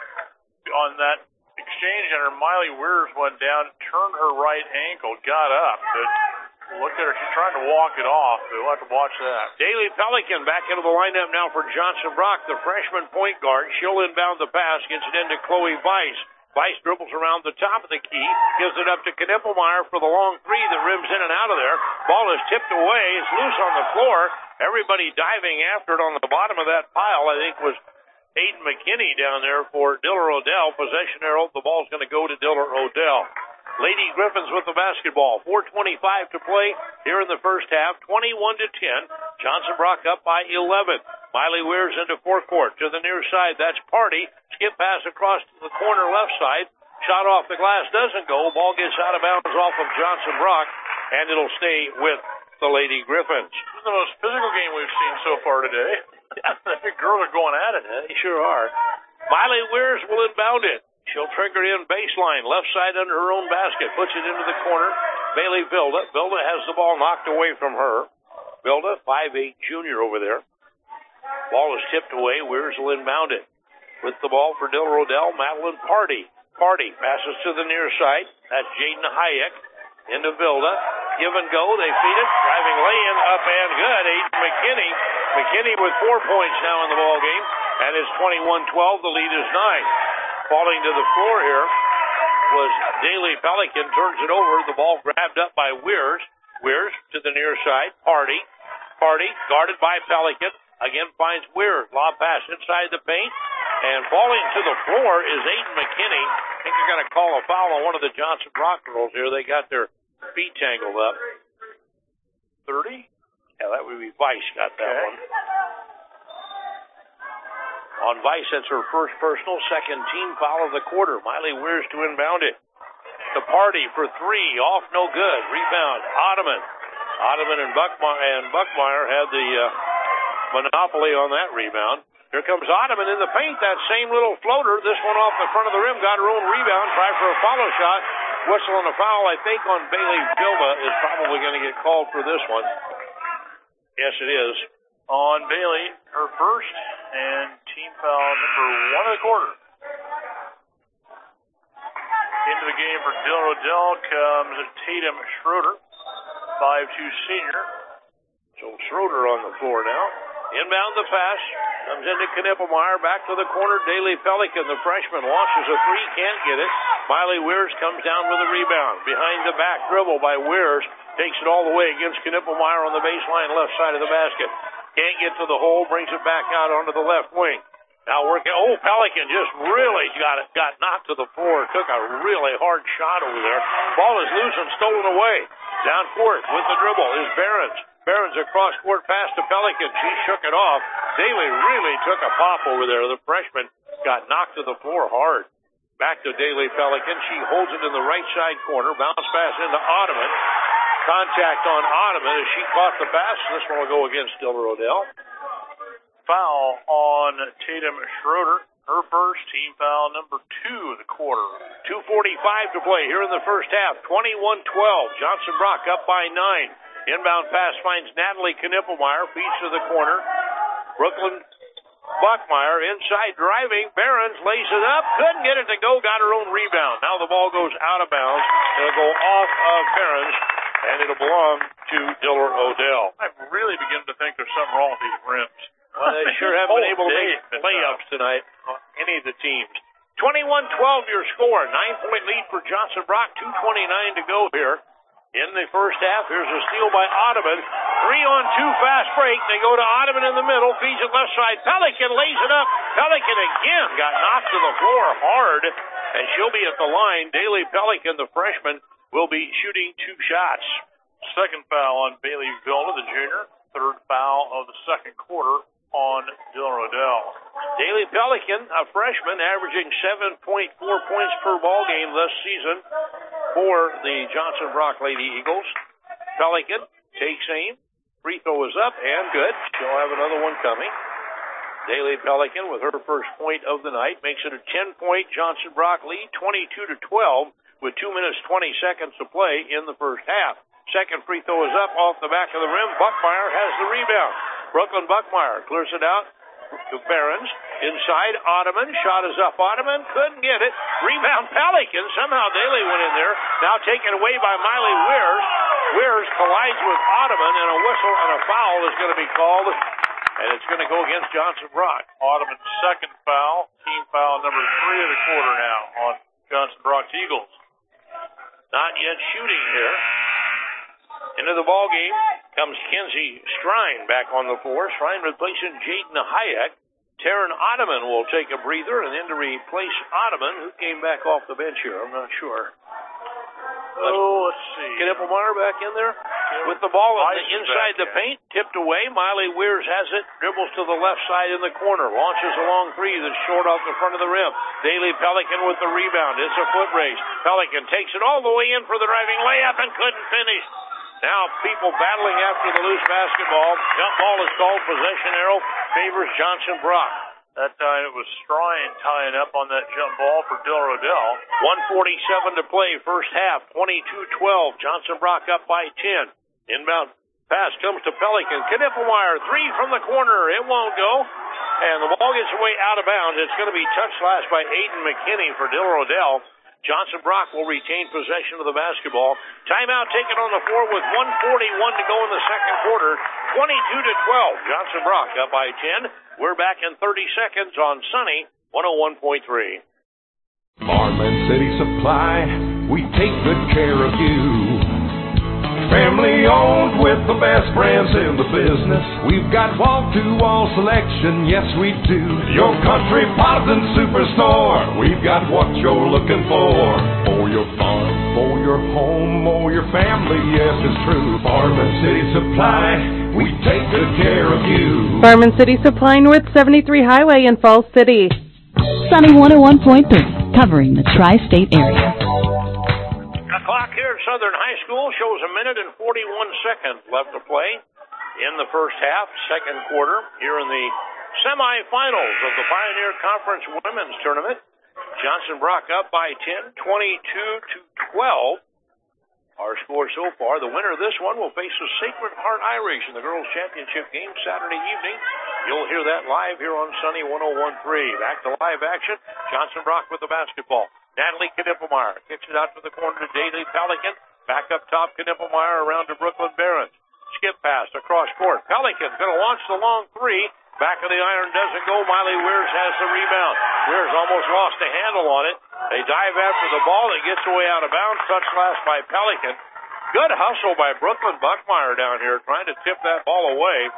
on that exchange, and her Miley Weirs went down, turned her right ankle, got up, but look at her, she's trying to walk it off. We'll have to watch that. Daly Pelican back into the lineup now for Johnson Brock, the freshman point guard. She'll inbound the pass, gets it into Chloe Weiss. Weiss dribbles around the top of the key, gives it up to Knippelmeyer for the long three that rims in and out of there. Ball is tipped away. It's loose on the floor. Everybody diving after it on the bottom of that pile, I think, was Aiden McKinney down there for Diller Odell. Possession arrow. The ball's going to go to Diller Odell. Lady Griffins with the basketball. four twenty-five to play here in the first half. twenty-one to ten. Johnson Brock up by eleven. Miley Weirs into forecourt to the near side. That's Party. Skip pass across to the corner left side. Shot off the glass doesn't go. Ball gets out of bounds off of Johnson Brock, and it'll stay with the Lady Griffins. This is the most physical game we've seen so far today. The girls are going at it. Eh? They sure are. Miley Weirs will inbound it. She'll trigger in baseline, left side under her own basket. Puts it into the corner. Bailey Vilda. Vilda has the ball knocked away from her. Vilda, five eight junior over there. Ball is tipped away. Weirs will inbound it. With the ball for Diller Odell, Madeline Party. Party passes to the near side. That's Jaden Hayek. Into Vilda. Give and go. They feed it. Driving lay-in. Up and good. Aiden McKinney. McKinney with four points now in the ball game. And it's twenty-one twelve. The lead is nine. Falling to the floor here was Daly Pelican. Turns it over. The ball grabbed up by Weirs. Weirs to the near side. Party. Party guarded by Pelican. Again finds Weirs. Lob pass inside the paint. And falling to the floor is Aiden McKinney. I think they're going to call a foul on one of the Johnson Brock girls here. They got their feet tangled up. thirty? Yeah, that would be Weiss got that okay. one. On Weiss, that's her first personal, second team foul of the quarter. Miley Weirs to inbound it. The Party for three. Off, no good. Rebound. Ottoman. Ottoman and Buckmeyer, and Buckmeyer had the uh, monopoly on that rebound. Here comes Ottoman in the paint. That same little floater. This one off the front of the rim. Got her own rebound. Try for a follow shot. Whistle and a foul, I think, on Bailey Vilda is probably going to get called for this one. Yes, it is. On Bailey, her first, and team foul number one of the quarter. Into the game for Diller Odell comes Tatum Schroeder, five two senior. So Schroeder on the floor now. Inbound the pass. Comes into Knippelmeyer. Back to the corner. Daly Pelican, the freshman, launches a three. Can't get it. Miley Weirs comes down with a rebound. Behind the back dribble by Weirs. Takes it all the way against Knippelmeyer on the baseline left side of the basket. Can't get to the hole. Brings it back out onto the left wing. Now working. Oh, Pelican just really got it. Got knocked to the floor. Took a really hard shot over there. Ball is loose and stolen away. Down court with the dribble is Behrens. Behrens across court pass to Pelican. She shook it off. Daly really took a pop over there. The freshman got knocked to the floor hard. Back to Daly Pelican. She holds it in the right side corner. Bounce pass into Ottoman. Contact on Ottoman as she caught the pass. This one will go against Diller Odell. Foul on Tatum Schroeder. Her first, team foul number two of the quarter. two forty-five to play here in the first half. twenty-one twelve. Johnson Brock up by nine. Inbound pass finds Natalie Knippelmeyer. Feeds to the corner. Brooklyn Buckmeyer inside driving. Behrens lays it up. Couldn't get it to go. Got her own rebound. Now the ball goes out of bounds. It'll go off of Behrens, and it'll belong to Diller Odell. I'm really beginning to think there's something wrong with these rims. Well, they sure haven't been able to make layups tonight on any of the teams. twenty-one twelve your score. Nine-point lead for Johnson Brock. two twenty-nine to go here in the first half. Here's a steal by Ottoman. Three on two fast break. They go to Ottoman in the middle. Feeds it left side. Pelican lays it up. Pelican again got knocked to the floor hard, and she'll be at the line. Daly Pelican, the freshman, will be shooting two shots. Second foul on Bailey Vilna, the junior. Third foul of the second quarter on Diller Odell. Daly Pelican, a freshman, averaging seven point four points per ball game this season for the Johnson Brock Lady Eagles. Pelican takes aim. Free throw is up and good. She'll have another one coming. Daly Pelican with her first point of the night makes it a ten-point Johnson Brock lead, twenty-two to twelve, with two minutes twenty seconds to play in the first half. Second free throw is up off the back of the rim. Buckmeyer has the rebound. Brooklyn Buckmeyer clears it out to Behrens. Inside, Ottoman. Shot is up. Ottoman couldn't get it. Rebound Pelican. Somehow Daly went in there. Now taken away by Miley Weirs. Weirs collides with Ottoman, and a whistle and a foul is going to be called. And it's going to go against Johnson Brock. Ottoman's second foul. Team foul number three of the quarter now on Johnson Brock's Eagles. Not yet shooting here. Into the ball game comes Kenzie Strine back on the floor. Strine replacing Jaden Hayek. Taryn Ottoman will take a breather, and then to replace Ottoman, who came back off the bench here, I'm not sure. Oh, let's see. Knippelmeyer back in there with the ball on the inside the paint, tipped away. Miley Weirs has it, dribbles to the left side in the corner, launches a long three that's short off the front of the rim. Daly Pelican with the rebound. It's a foot race. Pelican takes it all the way in for the driving layup and couldn't finish. Now people battling after the loose basketball. Jump ball is called. Possession arrow favors Johnson Brock. That time it was Strine tying up on that jump ball for Diller Odell. one forty-seven to play, first half, twenty-two twelve. Johnson Brock up by ten. Inbound pass comes to Pelican. Knippelmeyer, three from the corner. It won't go. And the ball gets away out of bounds. It's going to be touched last by Aiden McKinney for Diller Odell. Johnson Brock will retain possession of the basketball. Timeout taken on the floor with one forty-one to go in the second quarter. twenty-two to twelve. Johnson Brock up by ten. We're back in thirty seconds on Sunny one oh one point three. Farmland City Supply, we take good care of you. Family owned with the best brands in the business. We've got wall-to-wall selection, yes we do. Your country Potvin Superstore. We've got what you're looking for. For your farm, for your home, or your family, yes it's true. Farmland City Supply, we take good care of you. Farmland City Supply, North seventy-three Highway in Falls City. Sunny one oh one point three, covering the tri-state area. The clock here at Southern High School shows a minute and forty-one seconds left to play in the first half, second quarter, here in the semifinals of the Pioneer Conference Women's Tournament. Johnson Brock up by ten, twenty-two to twelve. Our score so far. The winner of this one will face the Sacred Heart Irish in the Girls' Championship game Saturday evening. You'll hear that live here on Sunny one oh one point three. Back to live action. Johnson Brock with the basketball. Natalie Knippelmeyer kicks it out to the corner to Daly Pelican. Back up top, Knippelmeyer around to Brooklyn Behrens. Skip pass across court. Pelican's going to launch the long three. Back of the iron doesn't go. Miley Weirs has the rebound. Weirs almost lost a handle on it. They dive after the ball. It gets away out of bounds. Touched last by Pelican. Good hustle by Brooklyn Buckmeyer down here trying to tip that ball away.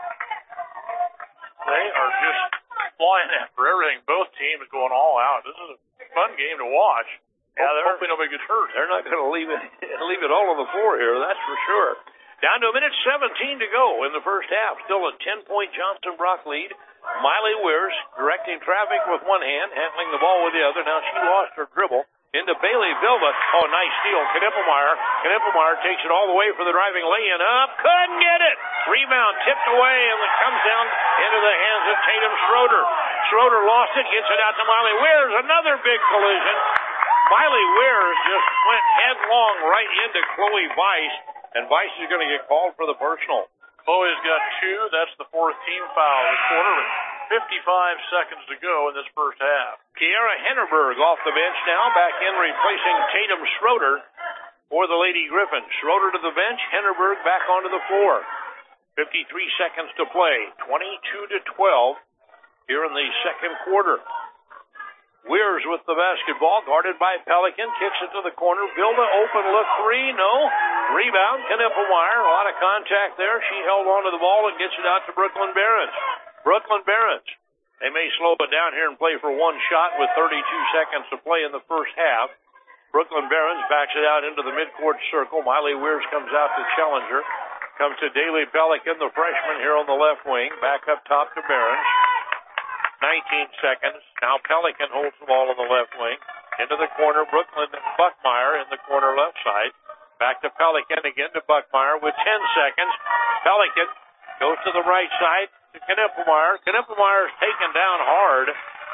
They are just flying after everything. Both teams going all out. This is a fun game to watch. Yeah, they're hoping nobody gets hurt. They're not going to leave it leave it all on the floor here, that's for sure. Down to a minute seventeen to go in the first half. Still a ten-point Johnson Brock lead. Miley Weirs directing traffic with one hand, handling the ball with the other. Now she lost her dribble into Bailey Vilda. Oh, nice steal. Knippelmeyer. Knippelmeyer takes it all the way for the driving lay-in up. Couldn't get it. Rebound tipped away, and it comes down into the hands of Tatum Schroeder. Schroeder lost it, gets it out to Miley Weirs. Another big collision. Miley Weirs just went headlong right into Chloe Weiss, and Weiss is going to get called for the personal. Chloe's got two. That's the fourth team foul of the quarter. fifty-five seconds to go in this first half. Kiara Hennerberg off the bench now, back in replacing Tatum Schroeder for the Lady Griffins. Schroeder to the bench, Hennerberg back onto the floor. fifty-three seconds to play, twenty-two to twelve here in the second quarter. Weirs with the basketball, guarded by Pelican, kicks it to the corner. Vilda open look three, no. Rebound, Knippelmeyer, a lot of contact there. She held onto the ball and gets it out to Brooklyn Behrens. Brooklyn Behrens. They may slow it down here and play for one shot with thirty-two seconds to play in the first half. Brooklyn Behrens backs it out into the midcourt circle. Miley Weirs comes out to challenge her. Comes to Daly Pelican, the freshman here on the left wing. Back up top to Behrens. nineteen seconds. Now Pelican holds the ball on the left wing. Into the corner, Brooklyn Buckmeyer in the corner left side. Back to Pelican again to Buckmeyer with ten seconds. Pelican goes to the right side to Knippelmeyer. Knippelmeyer's taken down hard.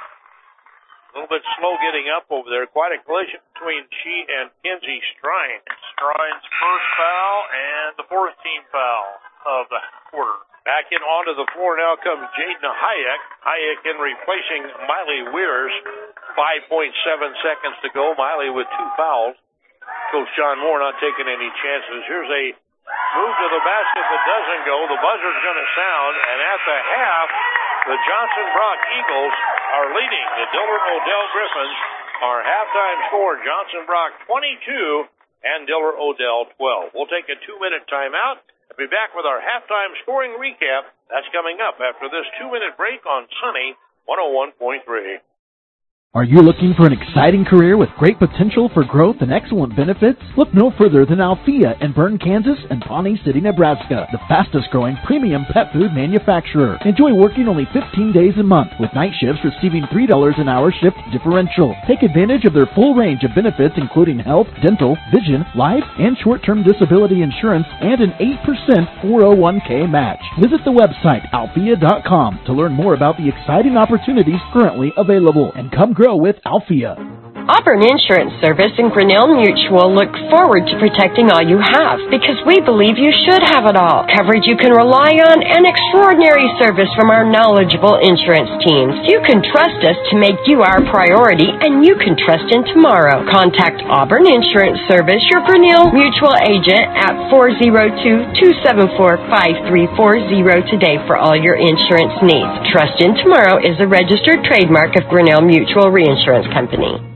A little bit slow getting up over there. Quite a collision between she and Kinsey Strine. Strine's first foul and the fourth team foul of the quarter. Back in onto the floor now comes Jaden Hayek. Hayek in replacing Miley Weirs. five point seven seconds to go. Miley with two fouls. Coach John Moore not taking any chances. Here's a move to the basket that doesn't go. The buzzer's going to sound, and at the half, the Johnson Brock Eagles are leading the Dillard Odell Griffins. Our halftime score, Johnson Brock twenty-two and Dillard Odell twelve. We'll take a two-minute timeout. We'll be back with our halftime scoring recap. That's coming up after this two-minute break on Sunny one oh one point three. Are you looking for an exciting career with great potential for growth and excellent benefits? Look no further than Althea in Bern, Kansas and Pawnee City, Nebraska, the fastest growing premium pet food manufacturer. Enjoy working only fifteen days a month with night shifts receiving three dollars an hour shift differential. Take advantage of their full range of benefits including health, dental, vision, life, and short-term disability insurance and an eight percent four oh one k match. Visit the website althea dot com to learn more about the exciting opportunities currently available and come grow with Althea. Auburn Insurance Service and Grinnell Mutual look forward to protecting all you have because we believe you should have it all. Coverage you can rely on and extraordinary service from our knowledgeable insurance teams. You can trust us to make you our priority and you can trust in tomorrow. Contact Auburn Insurance Service, your Grinnell Mutual agent at four oh two, two seven four, five three four oh today for all your insurance needs. Trust in Tomorrow is a registered trademark of Grinnell Mutual Reinsurance Company.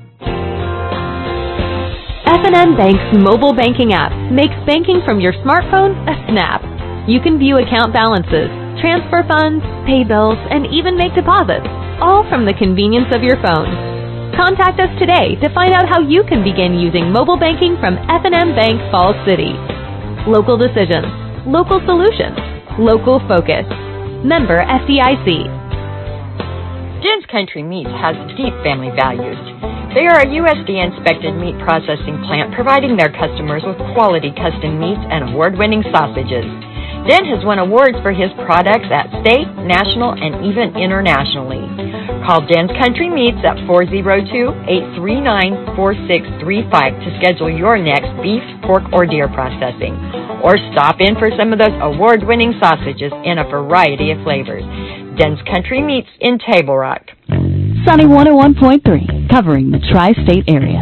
F and M Bank's mobile banking app makes banking from your smartphone a snap. You can view account balances, transfer funds, pay bills, and even make deposits, all from the convenience of your phone. Contact us today to find out how you can begin using mobile banking from F and M Bank Falls City. Local decisions, local solutions, local focus. Member F D I C. Jen's Country Meats has deep family values. They are a U S D A-inspected meat processing plant providing their customers with quality custom meats and award-winning sausages. Den has won awards for his products at state, national, and even internationally. Call Den's Country Meats at four oh two, eight three nine, four six three five to schedule your next beef, pork, or deer processing. Or stop in for some of those award-winning sausages in a variety of flavors. Den's Country Meats in Table Rock. Sunny one oh one point three, covering the tri-state area.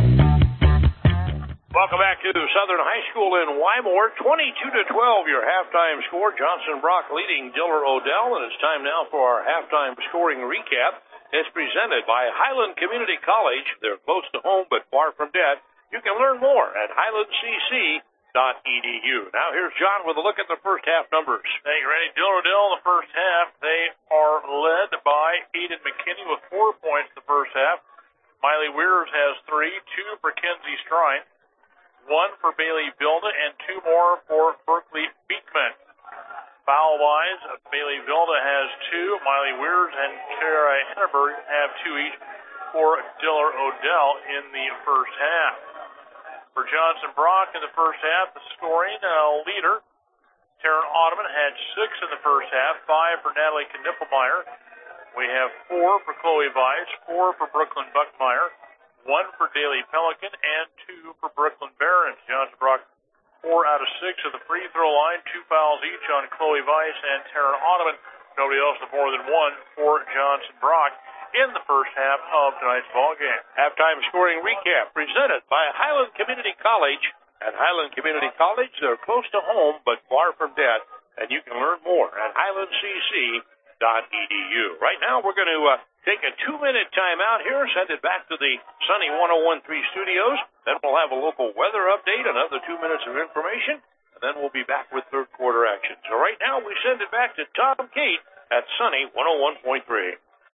Welcome back to Southern High School in Wymore. twenty-two to twelve, your halftime score. Johnson Brock leading Dillard Odell, and it's time now for our halftime scoring recap. It's presented by Highland Community College. They're close to home but far from debt. You can learn more at highland c c dot e d u. Now here's John with a look at the first half numbers. Hey, you ready? Dillard Odell, the first half, they are led by Aiden McKinney with four points the first half. Miley Weirs has three, two for Kenzie Strine, one for Bailey Bilda, and two more for Berkeley Beekman. Foul-wise, Bailey Vilda has two. Miley Weirs and Tara Henneberg have two each for Diller Odell in the first half. For Johnson Brock in the first half, the scoring uh, leader, Taryn Ottoman, had six in the first half, five for Natalie Knippelmeyer. We have four for Chloe Weiss, four for Brooklyn Buckmeyer, one for Daly Pelican, and two for Brooklyn Barons. Johnson Brock, four out of six at the free throw line, two fouls each on Chloe Weiss and Taryn Ottoman. Nobody else with more than one for Johnson Brock in the first half of tonight's ball game. Halftime scoring recap presented by Highland Community College. At Highland Community College, they're close to home but far from debt, and you can learn more at highland c c dot e d u. Right now, we're going to uh, take a two-minute timeout here, send it back to the Sunny one oh one point three studios. Then we'll have a local weather update, another two minutes of information, and then we'll be back with third quarter action. So right now, we send it back to Tom Kate at Sunny one oh one point three.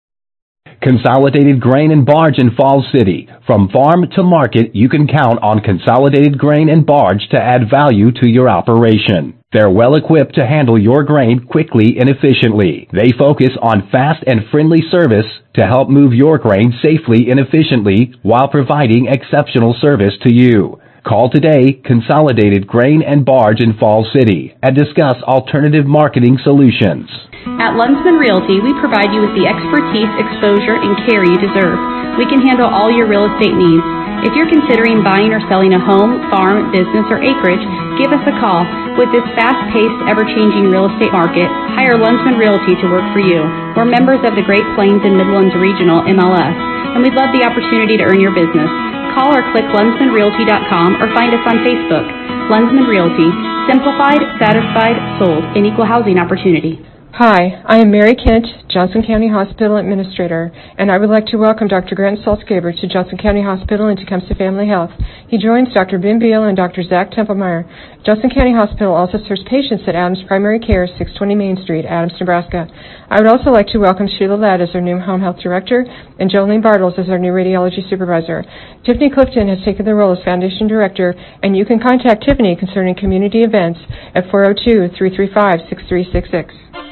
Consolidated Grain and Barge in Falls City. From farm to market, you can count on Consolidated Grain and Barge to add value to your operation. They're well equipped to handle your grain quickly and efficiently. They focus on fast and friendly service to help move your grain safely and efficiently while providing exceptional service to you. Call today, Consolidated Grain and Barge in Falls City, and discuss alternative marketing solutions. At Lunsman Realty, we provide you with the expertise, exposure, and care you deserve. We can handle all your real estate needs. If you're considering buying or selling a home, farm, business, or acreage, give us a call. With this fast-paced, ever-changing real estate market, hire Lunsman Realty to work for you. We're members of the Great Plains and Midlands Regional M L S, and we'd love the opportunity to earn your business. Call or click lunsman realty dot com or find us on Facebook. Lunsman Realty. Simplified, satisfied, sold. An equal housing opportunity. Hi, I am Mary Kent, Johnson County Hospital Administrator, and I would like to welcome Doctor Grant Salzgeber to Johnson County Hospital and Tecumseh Family Health. He joins Doctor Ben Beal and Doctor Zach Templemeyer. Johnson County Hospital also serves patients at Adams Primary Care, six twenty Main Street, Adams, Nebraska. I would also like to welcome Sheila Ladd as our new Home Health Director and Jolene Bartles as our new Radiology Supervisor. Tiffany Clifton has taken the role as Foundation Director, and you can contact Tiffany concerning community events at four oh two, three three five, six three six six.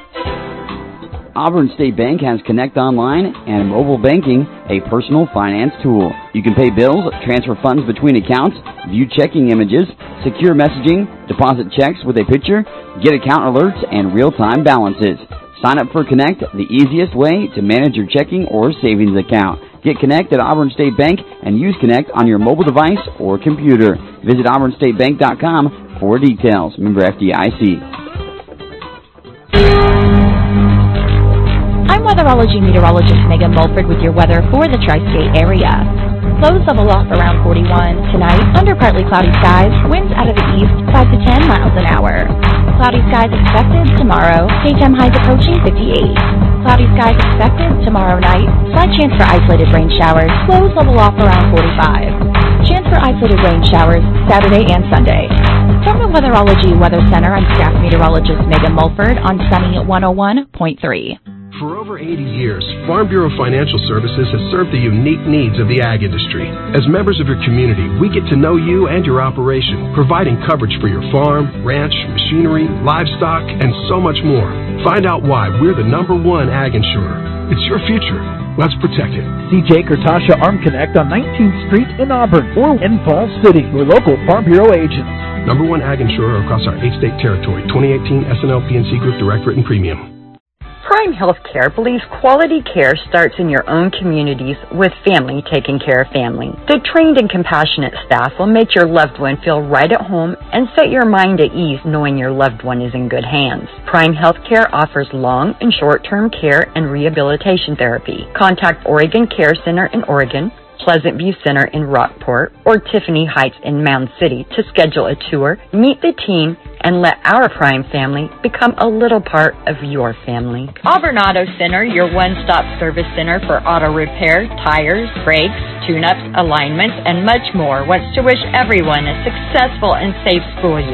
Auburn State Bank has Connect Online and mobile banking, a personal finance tool. You can pay bills, transfer funds between accounts, view checking images, secure messaging, deposit checks with a picture, get account alerts, and real-time balances. Sign up for Connect, the easiest way to manage your checking or savings account. Get Connect at Auburn State Bank and use Connect on your mobile device or computer. Visit auburn state bank dot com for details. Member F D I C. I'm weatherology meteorologist Megan Mulford with your weather for the Tri-State area. Lows level off around forty-one. Tonight, under partly cloudy skies, winds out of the east, five to ten miles an hour. Cloudy skies expected tomorrow, daytime highs approaching fifty-eight. Cloudy skies expected tomorrow night, slight chance for isolated rain showers, lows level off around forty-five. Chance for isolated rain showers Saturday and Sunday. From the Weatherology Weather Center, I'm staff meteorologist Megan Mulford on Sunny one oh one point three. For over eighty years, Farm Bureau Financial Services has served the unique needs of the ag industry. As members of your community, we get to know you and your operation, providing coverage for your farm, ranch, machinery, livestock, and so much more. Find out why we're the number one ag insurer. It's your future. Let's protect it. See Jake or Tasha Arm Connect on nineteenth Street in Auburn or in Falls City, your local Farm Bureau agents. Number one ag insurer across our eight-state territory. twenty eighteen S N L P N C Group Direct Written Premium. Prime Healthcare believes quality care starts in your own communities with family taking care of family. The trained and compassionate staff will make your loved one feel right at home and set your mind at ease knowing your loved one is in good hands. Prime Healthcare offers long and short-term care and rehabilitation therapy. Contact Oregon Care Center in Oregon, Pleasant View Center in Rockport, or Tiffany Heights in Mound City to schedule a tour, meet the team, and let our Prime family become a little part of your family. Auburn Auto Center, your one-stop service center for auto repair, tires, brakes, tune-ups, alignments, and much more, wants to wish everyone a successful and safe school year.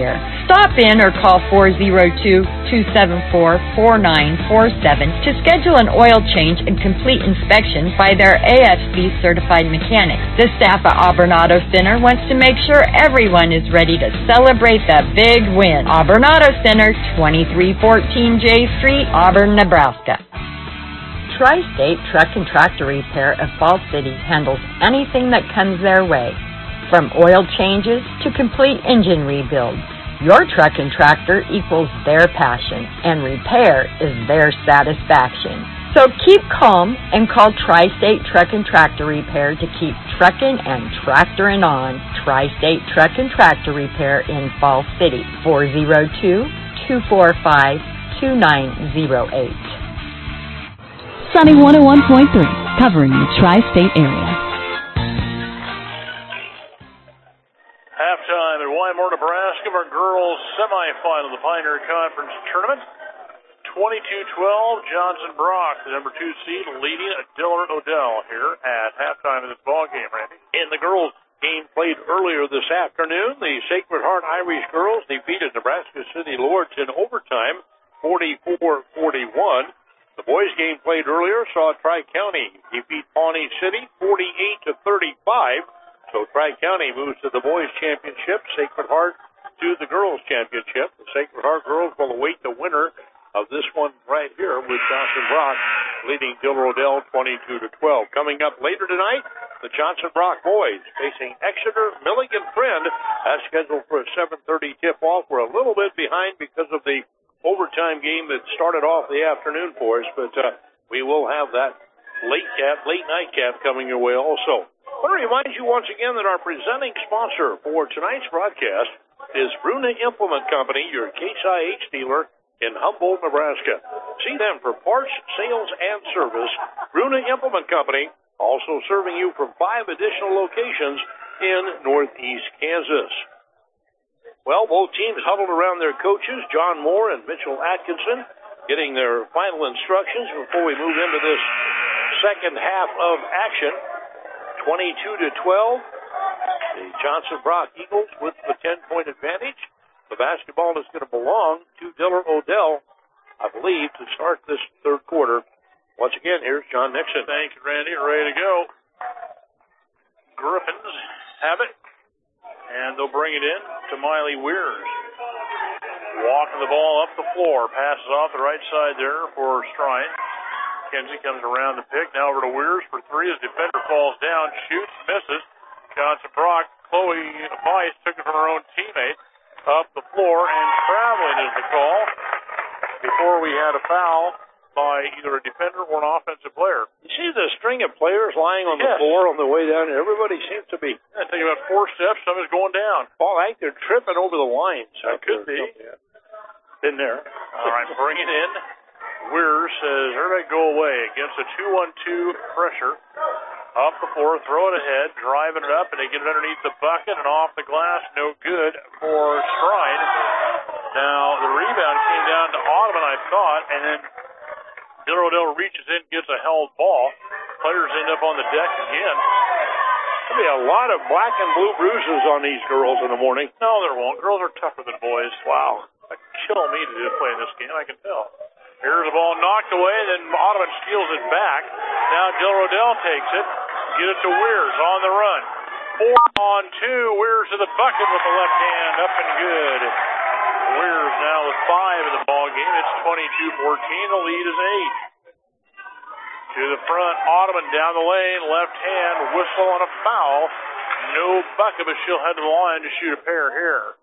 Stop in or call four oh two, two seven four, four nine four seven to schedule an oil change and complete inspection by their A F C certified mechanics. The staff at Auburn Auto Center wants to make sure everyone is ready to celebrate the big win. Auburn Auto Center, twenty-three fourteen J Street, Auburn, Nebraska. Tri-State Truck and Tractor Repair of Falls City handles anything that comes their way, from oil changes to complete engine rebuilds. Your truck and tractor equals their passion, and repair is their satisfaction. So keep calm and call Tri-State Truck and Tractor Repair to keep trucking and tractoring on. Tri-State Truck and Tractor Repair in Falls City, four oh two, two four five, two nine oh eight. Sunny one oh one point three, covering the tri-state area. Halftime at Wymore, Nebraska, our girls semifinal of the Pioneer Conference Tournament. twenty-two twelve, Johnson Brock, the number two seed, leading Dillard Odell here at halftime of this ball game, Randy. In the girls' game played earlier this afternoon, the Sacred Heart Irish girls defeated Nebraska City Lords in overtime, forty-four forty-one. The boys' game played earlier saw Tri-County defeat Pawnee City, forty-eight to thirty-five. So Tri-County moves to the boys' championship, Sacred Heart to the girls' championship. The Sacred Heart girls will await the winner of this one right here with Johnson Brock leading Dillard Odell twenty-two to twelve. Coming up later tonight, the Johnson Brock boys facing Exeter Milligan Friend. That's scheduled for a seven thirty tip-off. We're a little bit behind because of the overtime game that started off the afternoon for us, but uh, we will have that late cap, late night cap coming your way also. I want to remind you once again that our presenting sponsor for tonight's broadcast is Bruna Implement Company, your Case I H dealer in Humboldt, Nebraska. See them for parts, sales, and service. Bruna Implement Company, also serving you from five additional locations in northeast Kansas. Well, both teams huddled around their coaches, John Moore and Mitchell Atkinson, getting their final instructions before we move into this second half of action. twenty-two to twelve, the Johnson Brock Eagles with the ten-point advantage. The basketball is going to belong to Dillard Odell, I believe, to start this third quarter. Once again, here's John Nixon. Thanks, Randy. Ready to go. Griffins have it, and they'll bring it in to Miley Weirs. Walking the ball up the floor, passes off the right side there for Strine. Kenzie comes around the pick, now over to Weirs for three as defender falls down, shoots, misses. Johnson Brock, Chloe Weiss took it from her own teammate up the floor, and traveling is the call before we had a foul by either a defender or an offensive player. You see the string of players lying on yes. the floor on the way down? Everybody seems to be. I think about four steps, somebody's going down. Oh, I think they're tripping over the lines. That could be. Yeah. Been there. All right, bring it in. Weirs says, everybody go away. Against a two one two pressure. Up the floor, throw it ahead, driving it up, and they get it underneath the bucket and off the glass. No good for Strine. Now, the rebound came down to Audubon, I thought, and then Dillard Odell reaches in, gets a held ball. Players end up on the deck again. There'll be a lot of black and blue bruises on these girls in the morning. No, there won't. Girls are tougher than boys. Wow. That'd kill me to do play in this game, I can tell. Here's the ball knocked away, then Audubon steals it back. Now Dillard Odell takes it. Get it to Weirs on the run. Four on two. Weirs to the bucket with the left hand. Up and good. Weirs now with five in the ball game. It's twenty-two fourteen. The lead is eight. To the front. Audubon down the lane. Left hand. Whistle on a foul. No bucket, but she'll head to the line to shoot a pair here.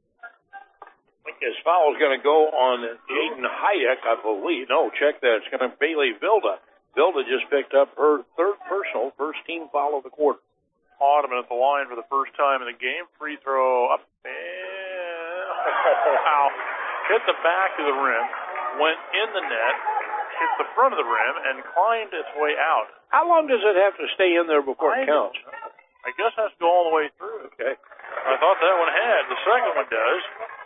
I think his foul is going to go on Jaden Hayek, I believe. No, check that. It's going to be Bailey Vilda. Vilda just picked up her third personal, first team foul of the quarter. Audubon at the line for the first time in the game. Free throw up and wow. Hit the back of the rim, went in the net, hit the front of the rim, and climbed its way out. How long does it have to stay in there before I it counts? I guess it has to go all the way through. Okay. I thought that one had. The second one does.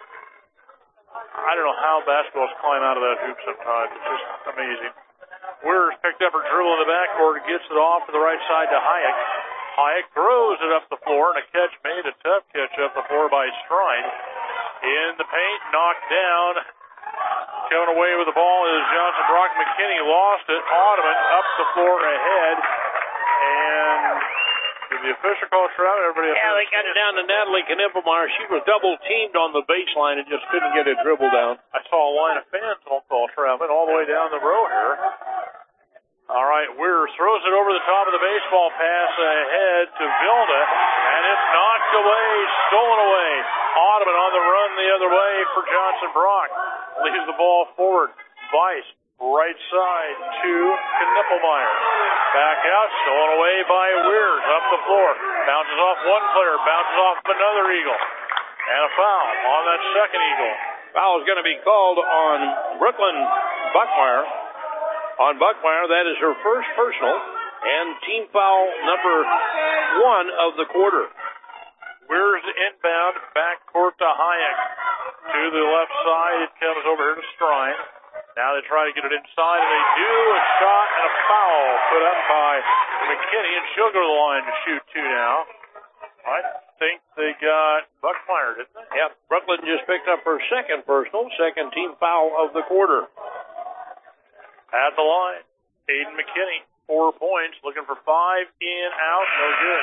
I don't know how basketballs climb out of that hoop sometimes. It's just amazing. Weirs picked up her dribble in the backcourt and gets it off to the right side to Hayek. Hayek throws it up the floor, and a catch made, a tough catch up the floor by Strine. In the paint, knocked down. Coming away with the ball is Johnson Brock. McKinney lost it. Ottoman up the floor ahead. And did the official call travel? Everybody Yeah, they got it down to Natalie Knippelmeyer. She was double teamed on the baseline and just couldn't get it dribble down. I saw a line of fans don't call traveling all the way down the row here. All right, Weir throws it over the top of the baseball pass ahead to Vilda, and it's knocked away, stolen away. Ottoman on the run the other way for Johnson Brock. Leaves the ball forward. Weiss, right side to Knippelmeyer. Back out, stolen away by Weirs. Up the floor. Bounces off one player, bounces off another Eagle. And a foul on that second Eagle. Foul is going to be called on Brooklyn Buckmeyer. On Buckmeyer, that is her first personal and team foul number one of the quarter. Weirs inbound, backcourt to Hayek. To the left side, it comes over here to Strine. Now they try to get it inside, and they do. A shot and a foul put up by McKinney, and she'll go to the line to shoot two now. I think they got Buckmeyer, didn't they? Yep. Brooklyn just picked up her second personal, second team foul of the quarter. At the line, Aiden McKinney, four points, looking for five in, out, no good.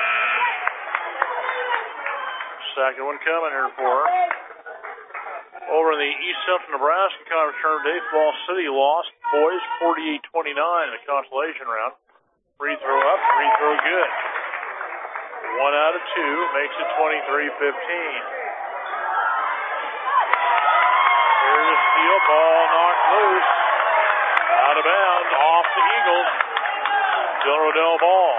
Second one coming here for her. Over in the East Central Nebraska Conference Tournament today, Falls City lost boys forty-eight twenty-nine in the consolation round. Free throw up, free throw good. One out of two makes it twenty-three fifteen. Here's a steal, ball knocked loose. Out of bounds, off the Eagles. Jill Rodell ball.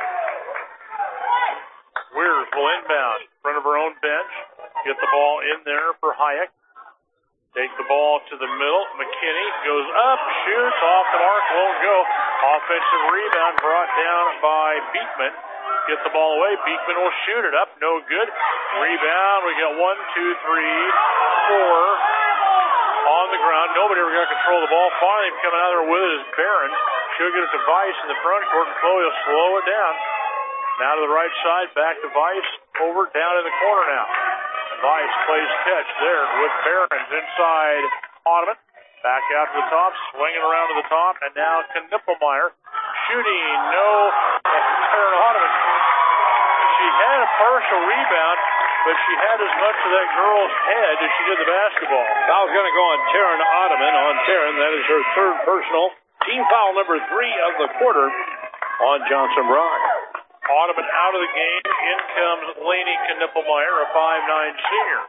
Weirs will inbound in front of her own bench. Get the ball in there for Hayek. Take the ball to the middle. McKinney goes up, shoots off the mark, won't go. Offensive rebound brought down by Beekman. Get the ball away. Beekman will shoot it up. No good. Rebound. We got one, two, three, four on the ground. Nobody ever got control of the ball. Finally coming out there with it is Barron. She'll get it to Weiss in the front court, and Chloe will slow it down. Now to the right side, back to Weiss. Over, down in the corner now. Weiss plays catch there with Barons inside Ottoman. Back out to the top, swinging around to the top, and now Knippelmeyer shooting. No, Taryn Ottoman. She had a partial rebound, but she had as much of that girl's head as she did the basketball. Foul's going to go on Taryn Ottoman. On Taryn, that is her third personal. Team foul number three of the quarter on Johnson Brock. Ottoman out of the game. In comes Lainey Knippelmeyer, a five nine senior.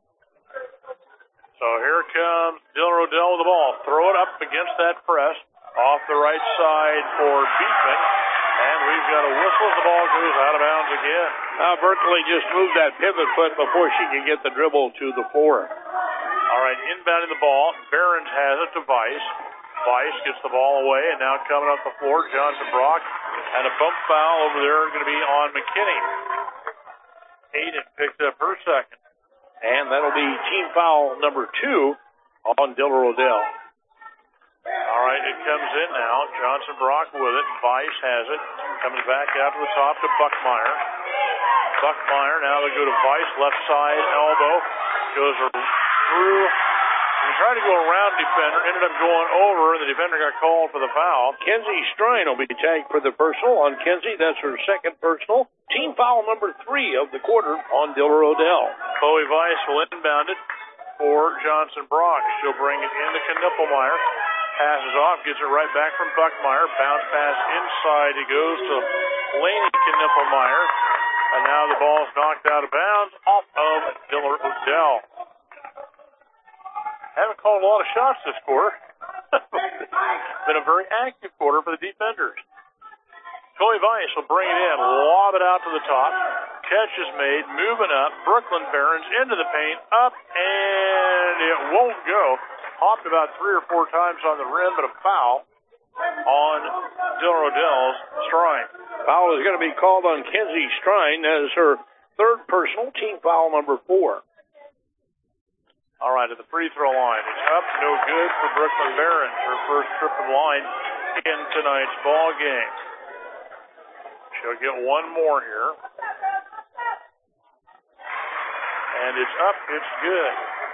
So here comes Dylan Rodell with the ball. Throw it up against that press. Off the right side for Beekman. And we've got a whistle as the ball goes out of bounds again. Now Berkeley just moved that pivot foot before she can get the dribble to the floor. All right, inbounding the ball. Barons has it to Weiss. Weiss gets the ball away, and now coming up the floor, Johnson Brock. And a bump foul over there is going to be on McKinney. Hayden picked up her second. And that'll be team foul number two on Dylan Rodell. All right, it comes in now. Johnson Brock with it. Weiss has it. Comes back out to the top to Buckmeyer. Buckmeyer, now they go to Weiss, left side elbow. Goes through. He tried to go around defender, ended up going over, and the defender got called for the foul. Kenzie Strine will be tagged for the personal on Kenzie. That's her second personal. Team foul number three of the quarter on Dylan Rodell. Chloe Weiss will inbound it for Johnson Brock. She'll bring it into Knippelmeyer. Passes off, gets it right back from Buckmeyer. Bounce pass inside. It goes to Lainey Knippelmeyer. And now the ball's knocked out of bounds off of Dylan Rodell. Haven't called a lot of shots this quarter. Been a very active quarter for the defenders. Chloe Weiss will bring it in, lob it out to the top. Catch is made, moving up. Brooklyn Barons into the paint, up, and it won't go. Hopped about three or four times on the rim, but a foul on Dylan Rodell's Strine. Foul is going to be called on Kenzie Strine. That is her third personal, team foul number four. All right, at the free throw line. It's up, no good for Brooklyn Barons. Her first trip to the line in tonight's ball game. She'll get one more here. And it's up, it's good.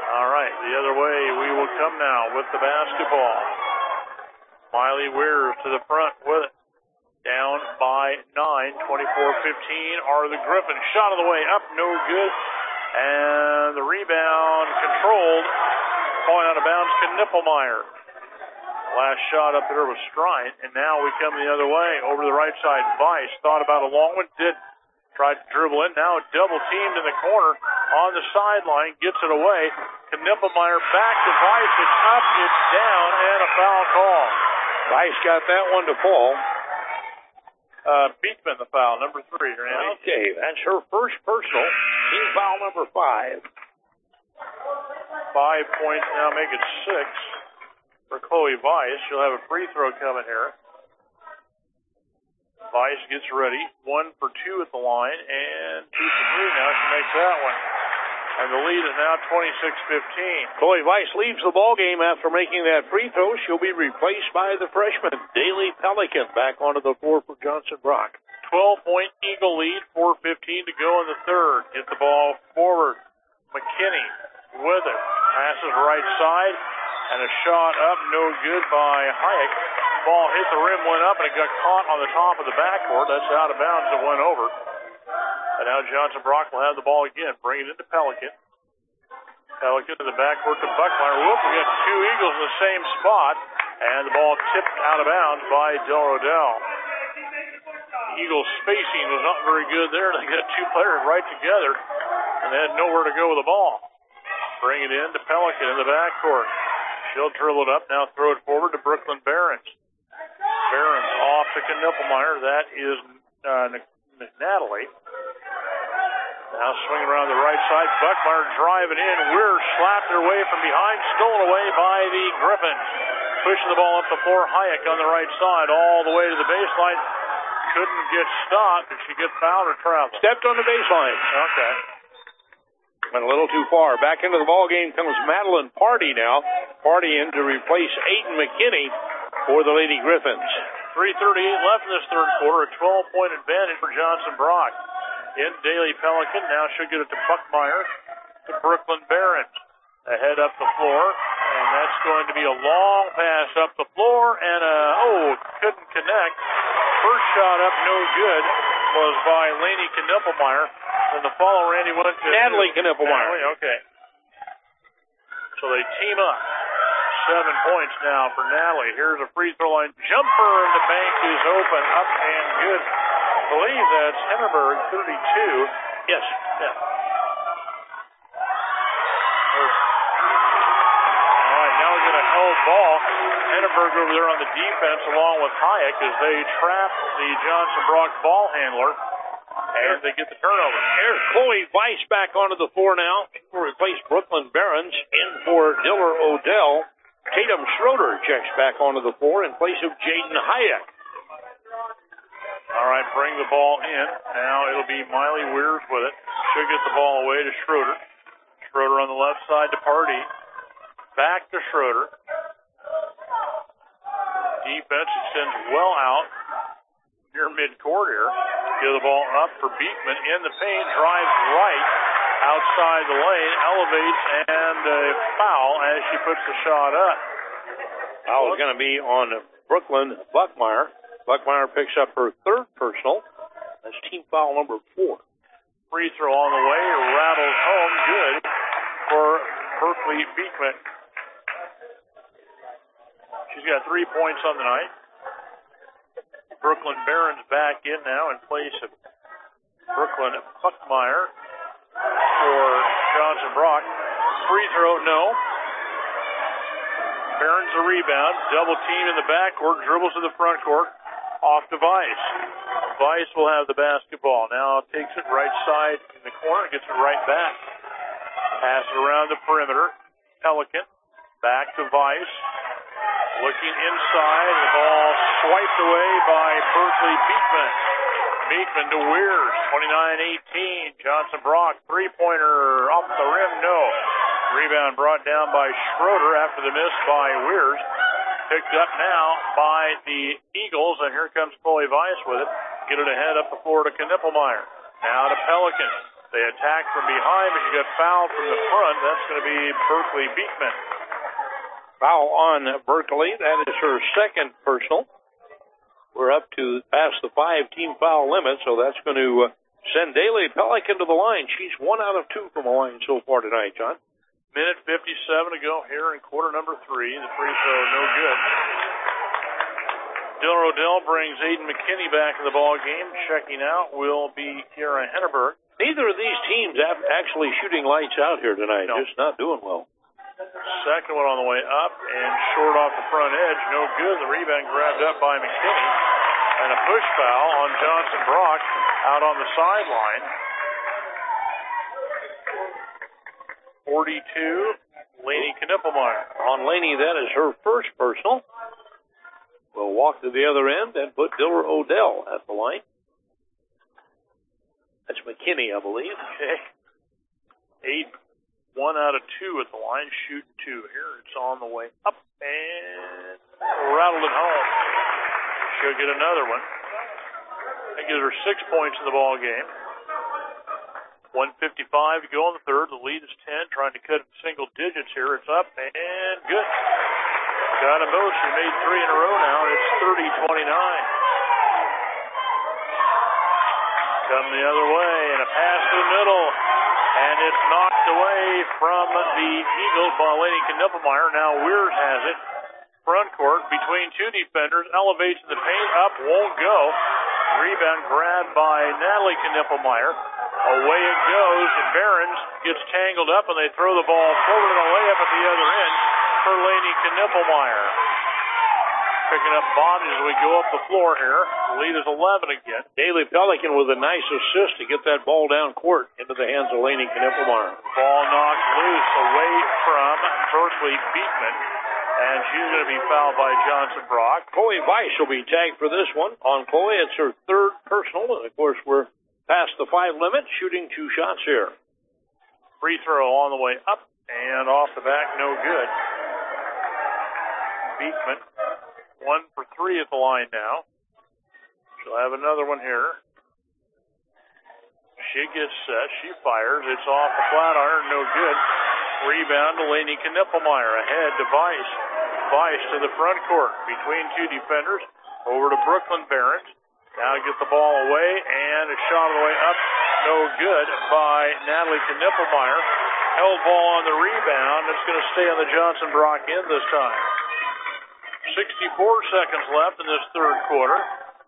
All right, the other way we will come now with the basketball. Miley Weirs to the front with it. Down by nine, twenty-four fifteen are the Griffins. Shot on the way up, no good. And the rebound controlled. Falling out of bounds, Knippelmeyer. Last shot up there was Strine, and now we come the other way. Over to the right side, Weiss thought about a long one, did try to dribble in. Now double teamed in the corner on the sideline, gets it away. Knippelmeyer back to Weiss. It's up, it's down, and a foul call. Weiss got that one to fall. Uh, Beekman the foul, number three, Randy. Okay, that's her first personal. Team foul number five. Five points now, make it six for Chloe Weiss. She'll have a free throw coming here. Weiss gets ready. One for two at the line, and two for three now. She makes that one. And the lead is now twenty-six fifteen. Chloe Weiss leaves the ball game after making that free throw. She'll be replaced by the freshman, Daly Pelican, back onto the floor for Johnson Brock. twelve-point Eagle lead, four fifteen to go in the third. Get the ball forward. McKinney with it. Passes right side, and a shot up, no good by Hayek. Ball hit the rim, went up, and it got caught on the top of the backboard. That's out of bounds. It went over. And now Johnson Brock will have the ball again. Bring it into Pelican. Pelican to the backcourt to Buckmeyer. Whoop, we got two Eagles in the same spot. And the ball tipped out of bounds by Del Rodell. Eagles spacing was not very good there. They got two players right together, and they had nowhere to go with the ball. Bring it in to Pelican in the backcourt. She'll dribble it up. Now throw it forward to Brooklyn Behrens. Behrens off to Knippelmeyer. That is uh, Natalie. Now swinging around the right side. Buckmeyer driving in. Weir slapped her away from behind. Stolen away by the Griffins. Pushing the ball up the floor. Hayek on the right side all the way to the baseline. Couldn't get stopped. Did she get fouled or traveled? Stepped on the baseline. Okay. Went a little too far. Back into the ball game comes Madeline Party now. Party in to replace Aiden McKinney for the Lady Griffins. three thirty-eight left in this third quarter. A twelve-point advantage for Johnson Brock. In Daly Pelican. Now she'll get it to Buckmeyer. To Brooklyn Behrens. Ahead up the floor. And that's going to be a long pass up the floor. And, uh, oh, couldn't connect. First shot up, no good, was by Lainey Knippelmeyer. And the follow, Randy, went to Natalie Knippelmeyer. Natalie, okay. So they team up. Seven points now for Natalie. Here's a free throw line jumper, and the bank is open, up and good. I believe that's Henneberg, thirty-two. Yes. Yeah. All right, now we get a held ball. Henneberg over there on the defense along with Hayek as they trap the Johnson Brock ball handler, and they get the turnover. There's Chloe Weiss back onto the floor now to replace Brooklyn Behrens. In for Diller Odell. Tatum Schroeder checks back onto the floor in place of Jaden Hayek. All right, bring the ball in. Now it'll be Miley Weirs with it. She'll get the ball away to Schroeder. Schroeder on the left side to Party. Back to Schroeder. Defense extends well out near midcourt here. Give the ball up for Beekman in the paint. Drives right outside the lane. Elevates and a foul as she puts the shot up. Foul is going to be on Brooklyn Buckmeyer. Buckmeyer picks up her third personal. That's team foul number four. Free throw on the way. Rattles home. Good for Berkeley Beekman. She's got three points on the night. Brooklyn Behrens back in now in place of Brooklyn Buckmeyer for Johnson Brock. Free throw, no. Behrens the rebound. Double team in the backcourt. Dribbles to the front court. Off to Weiss. Weiss will have the basketball. Now takes it right side in the corner. Gets it right back. Pass it around the perimeter. Pelican. Back to Weiss. Looking inside. The ball swiped away by Berkeley Beekman. Beekman to Weirs. twenty-nine eighteen. Johnson Brock. Three-pointer off the rim. No. Rebound brought down by Schroeder after the miss by Weirs. Picked up now by the Eagles, and here comes Chloe Weiss with it. Get it ahead up the floor to Knippelmeyer. Now to Pelican. They attacked from behind, but she got fouled from the front. That's going to be Berkeley Beekman. Foul on Berkeley. That is her second personal. We're up to past the five-team foul limit, so that's going to uh, send Daly Pelican to the line. She's one out of two from the line so far tonight, John. Minute fifty-seven to go here in quarter number three. The free throw, no good. Diller Odell brings Aiden McKinney back in the ball game. Checking out will be Kiara Henneberg. Neither of these teams have actually shooting lights out here tonight. No. Just not doing well. Second one on the way up and short off the front edge. No good. The rebound grabbed up by McKinney. And a push foul on Johnson Brock out on the sideline. forty-two, Laney Knippelmeyer. On Laney, that is her first personal. We'll walk to the other end and put Diller Odell at the line. That's McKinney, I believe. Okay. Eight, one out of two at the line, shooting two here. It's on the way up and rattled it home. She'll get another one. That gives her six points in the ball game. one fifty-five to go in the third. The lead is ten, trying to cut it single digits here. It's up and good. Got a middle. She made three in a row now. It's thirty twenty-nine. Come the other way, and a pass to the middle. And it's knocked away from the Eagles by Laney Knippelmeyer. Now Weirs has it. Front court between two defenders. Elevates in the paint. Up, won't go. Rebound grabbed by Natalie Knippelmeyer. Away it goes, and Behrens gets tangled up, and they throw the ball forward and a layup at the other end for Laney Knippelmeyer. Picking up bodies as we go up the floor here. The lead is eleven again. Daly Pelican with a nice assist to get that ball down court into the hands of Laney Knippelmeyer. Ball knocked loose away from Berkeley Beekman, and she's going to be fouled by Johnson Brock. Chloe Weiss will be tagged for this one. On Chloe, it's her third personal, and of course we're past the five limit, shooting two shots here. Free throw on the way up and off the back, no good. Beekman, one for three at the line now. She'll have another one here. She gets set, she fires, it's off the flat iron, no good. Rebound to Laney Knippelmeyer, ahead to Weiss. Weiss to the front court, between two defenders, over to Brooklyn Behrens. Now gets the ball away, and a shot all the way up, no good by Natalie Knippelmeyer. Held ball on the rebound. It's going to stay on the Johnson Brock end this time. sixty-four seconds left in this third quarter.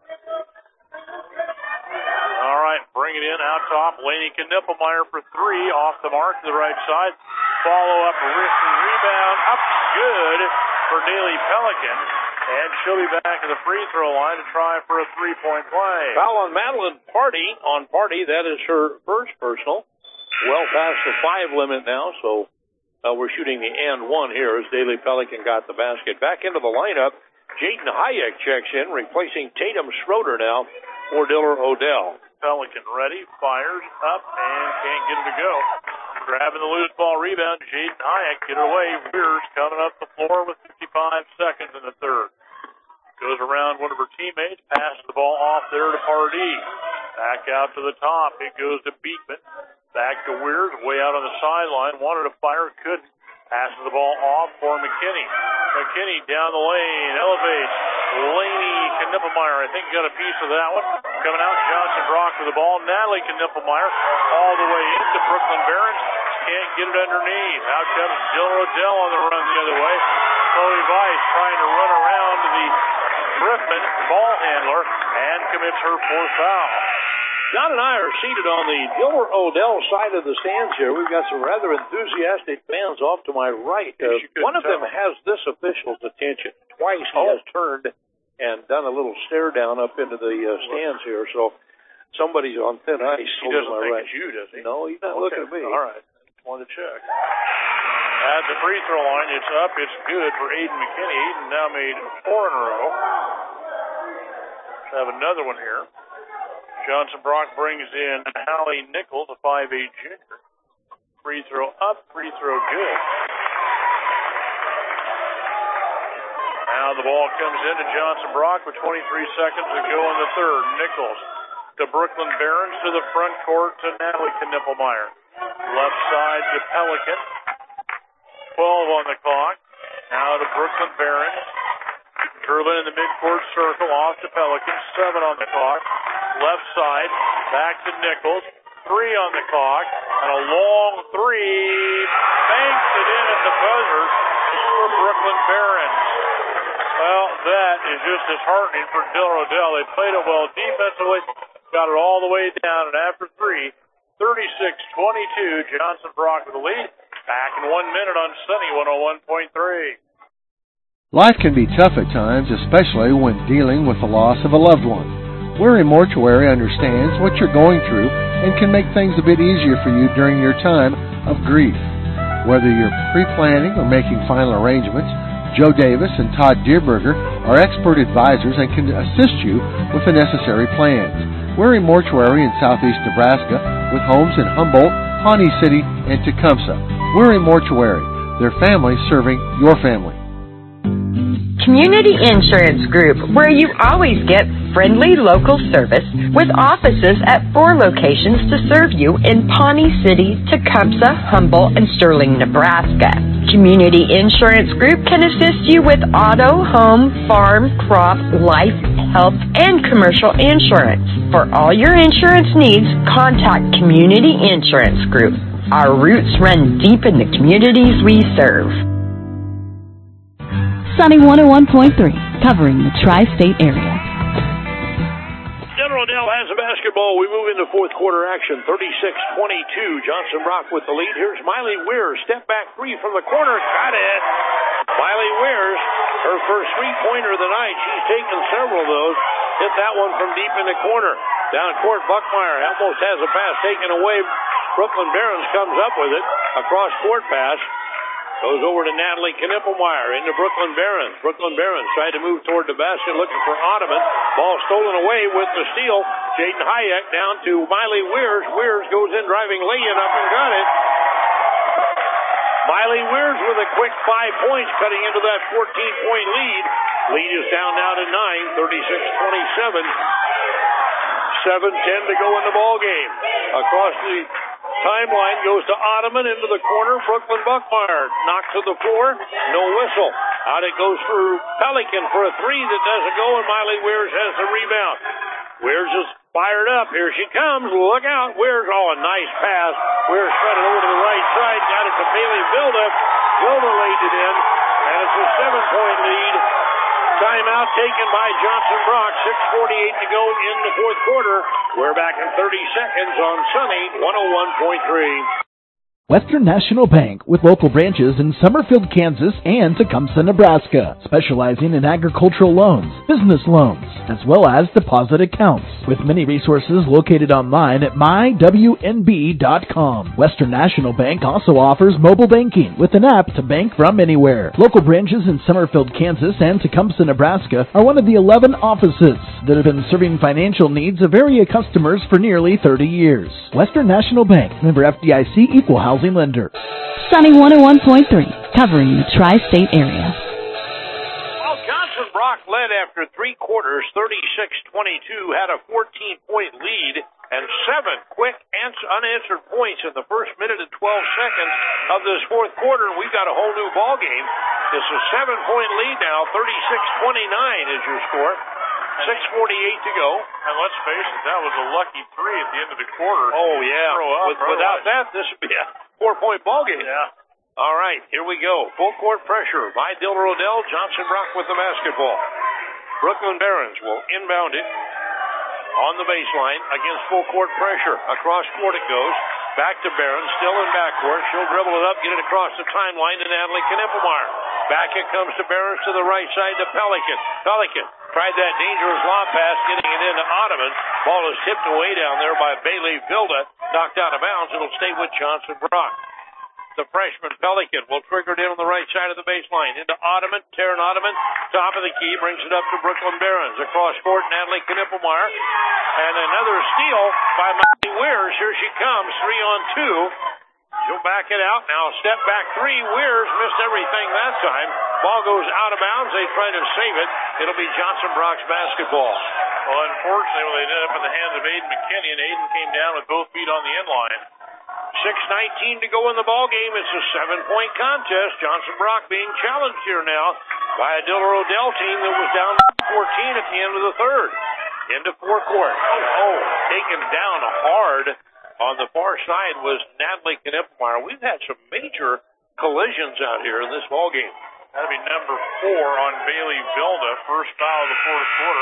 All right, bring it in out top. Laney Knippelmeyer for three, off the mark to the right side. Follow up, rebound, up, good for Daly Pelican. And she'll be back at the free throw line to try for a three-point play. Foul on Madeline Party. On Party, that is her first personal. Well past the five limit now, so uh, we're shooting the and one here as Daly Pelican got the basket. Back into the lineup, Jayden Hayek checks in, replacing Tatum Schroeder now for Diller Odell. Pelican ready, fires up, and can't get it to go. Grabbing the loose ball rebound, Jayden Hayek, get it away. Weirs coming up the floor with fifty-five seconds in the third. Goes around one of her teammates, passes the ball off there to Pardee. Back out to the top, it goes to Beekman. Back to Weirs, way out on the sideline. Wanted to fire, couldn't. Passes the ball off for McKinney. McKinney down the lane, elevates. Laney Knippelmeyer, I think, got a piece of that one. Coming out, Johnson Brock with the ball. Natalie Knippelmeyer all the way into Brooklyn Behrens. Can't get it underneath. Out comes Diller Odell on the run the other way. Chloe Weiss trying to run around to the Griffin ball handler and commits her fourth foul. John and I are seated on the Diller Odell side of the stands here. We've got some rather enthusiastic fans off to my right. Uh, one of them has this official's attention. Twice he oh. has turned and done a little stare down up into the uh, stands here. So somebody's on thin ice. He doesn't think right. it's you, does he? No, he's not okay. looking at me. All right. Just wanted to check. At the free throw line, it's up. It's good for Aiden McKinney. Aiden now made four in a row. Let's have another one here. Johnson Brock brings in Hallie Nichols, a five eight junior. Free throw up, free throw good. Now the ball comes into Johnson Brock with twenty-three seconds to go in the third. Nichols to Brooklyn Barons to the front court to Natalie Knippelmeyer. Left side to Pelican. twelve on the clock. Now to Brooklyn Barons. Curlin in the midcourt circle, off to Pelican. Seven on the clock. Left side, back to Nichols. Three on the clock. And a long three. Banks it in at the buzzer for Brooklyn Barons. Well, that is just disheartening for Del Rodell. They played it well defensively, got it all the way down, and after three, thirty-six twenty-two, Johnson Brock with the lead. Back in one minute on Sunny one oh one point three. Life can be tough at times, especially when dealing with the loss of a loved one. Weary Mortuary understands what you're going through and can make things a bit easier for you during your time of grief. Whether you're pre-planning or making final arrangements, Joe Davis and Todd Deerberger are expert advisors and can assist you with the necessary plans. Weary Mortuary in southeast Nebraska with homes in Humboldt, Pawnee City, and Tecumseh. Weary Mortuary, their family serving your family. Community Insurance Group, where you always get friendly local service with offices at four locations to serve you in Pawnee City, Tecumseh, Humboldt, and Sterling, Nebraska. Community Insurance Group can assist you with auto, home, farm, crop, life, health, and commercial insurance. For all your insurance needs, contact Community Insurance Group. Our roots run deep in the communities we serve. Sunny one oh one point three, covering the tri-state area. Del Rodell has the basketball. We move into fourth quarter action. thirty-six twenty-two. Johnson Brock with the lead. Here's Miley Weir. Step back three from the corner. Got it. Miley Weir's her first three-pointer of the night. She's taken several of those. Hit that one from deep in the corner. Down court, Buckmeyer almost has a pass taken away. Brooklyn Barons comes up with it. A cross-court pass. Goes over to Natalie Knippelmeyer into Brooklyn Barons. Brooklyn Barons tried to move toward the basket looking for Ottoman. Ball stolen away with the steal. Jaden Hayek down to Miley Weirs. Weirs goes in driving lay-in up and got it. Miley Weirs with a quick five points cutting into that fourteen-point lead. Lead is down now to nine, thirty-six twenty-seven. seven ten to go in the ball game. Across the timeline goes to Ottoman into the corner. Brooklyn Buckmeyer knocked to the floor. No whistle. Out it goes through Pelican for a three that doesn't go, and Miley Weirs has the rebound. Weirs is fired up. Here she comes. Look out. Weirs, oh, a nice pass. Weirs spread it over to the right side. Got it to Bailey Vilda. Vilda laid it in, and it's a seven-point lead. Timeout taken by Johnson Brock. six forty-eight to go in the fourth quarter. We're back in thirty seconds on Sunny one oh one point three. Western National Bank, with local branches in Summerfield, Kansas, and Tecumseh, Nebraska, specializing in agricultural loans, business loans, as well as deposit accounts, with many resources located online at my w n b dot com. Western National Bank also offers mobile banking with an app to bank from anywhere. Local branches in Summerfield, Kansas, and Tecumseh, Nebraska are one of the eleven offices that have been serving financial needs of area customers for nearly thirty years. Western National Bank, member F D I C, equal housing lender. Sunny one oh one point three, covering the tri-state area. Well, Johnson Brock led after three quarters, thirty-six twenty-two, had a fourteen-point lead and seven quick unanswered points in the first minute and twelve seconds of this fourth quarter. We've got a whole new ball game. It's a seven-point lead now, thirty-six twenty-nine is your score. six forty-eight to go. And let's face it, that was a lucky three at the end of the quarter. Oh, yeah. Up, With, without that, this would be a four-point ball game. Yeah. All right, here we go. Full court pressure by Del Rodell. Johnson Brock with the basketball. Brooklyn Barons will inbound it on the baseline against full court pressure. Across court it goes. Back to Barons, still in backcourt. She'll dribble it up, get it across the timeline to Natalie Knippelmeyer. Back it comes to Barons to the right side to Pelican. Pelican tried that dangerous lob pass, getting it into Ottoman. Ball is tipped away down there by Bailey Vilda. Knocked out of bounds. It'll stay with Johnson Brock. The freshman Pelican will trigger it in on the right side of the baseline. Into Ottoman. Taryn Ottoman, top of the key, brings it up to Brooklyn Barons. Across court, Natalie Knippelmeyer. And another steal by Miley Weirs. Here she comes, three on two. She'll back it out now. Step back three. Weirs missed everything that time. Ball goes out of bounds. They try to save it. It'll be Johnson Brock's basketball. Well, unfortunately, they ended up in the hands of Aiden McKinney, and Aiden came down with both feet on the end line. six nineteen to go in the ball game. It's a seven-point contest. Johnson Brock being challenged here now by a Diller Odell team that was down fourteen at the end of the third. Into forecourt. Oh, oh, taken down hard on the far side was Natalie Knippelmeyer. We've had some major collisions out here in this ball game. That'll be number four on Bailey Vilda. First foul of the fourth quarter.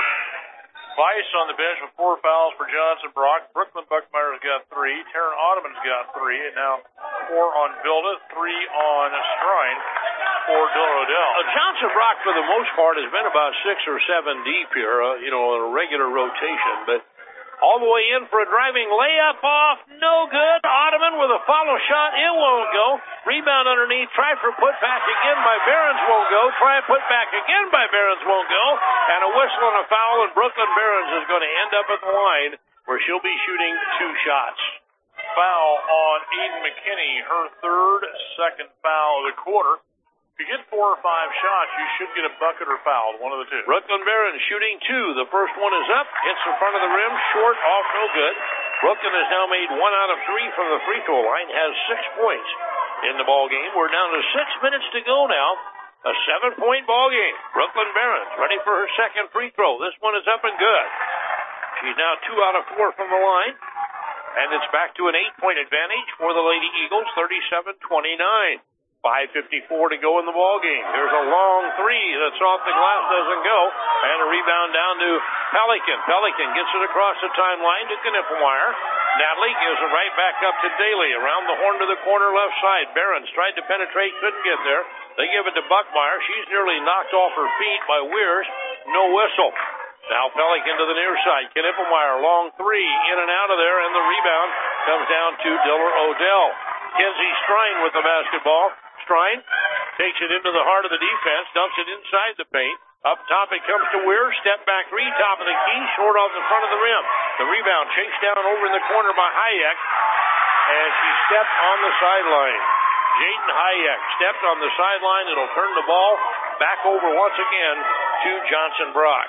Weiss on the bench with four fouls for Johnson Brock. Brooklyn Buckmeyer's got three. Taryn Ottoman's got three. And now four on Vilda, three on Strine for Diller Odell. Uh, Johnson Brock, for the most part, has been about six or seven deep here, uh, you know, in a regular rotation. But all the way in for a driving layup off. No good. Ottoman with a follow shot. It won't go. Rebound underneath. Try for put back again by Behrens. Won't go. Try put back again by Behrens. Won't go. And a whistle and a foul, and Brooklyn Behrens is going to end up at the line where she'll be shooting two shots. Foul on Aiden McKinney. Her third, second foul of the quarter. If you get four or five shots, you should get a bucket or foul, one of the two. Brooklyn Behrens shooting two. The first one is up. Hits in front of the rim. Short, off, no good. Brooklyn has now made one out of three from the free throw line. Has six points in the ball game. We're down to six minutes to go now. A seven-point ball game. Brooklyn Behrens ready for her second free throw. This one is up and good. She's now two out of four from the line. And it's back to an eight-point advantage for the Lady Eagles, thirty-seven twenty-nine. five fifty-four to go in the ball game. There's a long three that's off the glass, doesn't go, and a rebound down to Pelican. Pelican gets it across the timeline to Knippelmeyer. Natalie gives it right back up to Daly around the horn to the corner left side. Behrens tried to penetrate, couldn't get there. They give it to Buckmeyer. She's nearly knocked off her feet by Weirs. No whistle. Now Pelican to the near side. Knippelmeyer, long three, in and out of there, and the rebound comes down to Diller Odell. Kenzie Strine with the basketball. Strine takes it into the heart of the defense, dumps it inside the paint. Up top it comes to Weir. Step back three, top of the key, short off the front of the rim. The rebound chased down over in the corner by Hayek, and she stepped on the sideline. Jaden Hayek stepped on the sideline. It'll turn the ball back over once again to Johnson Brock.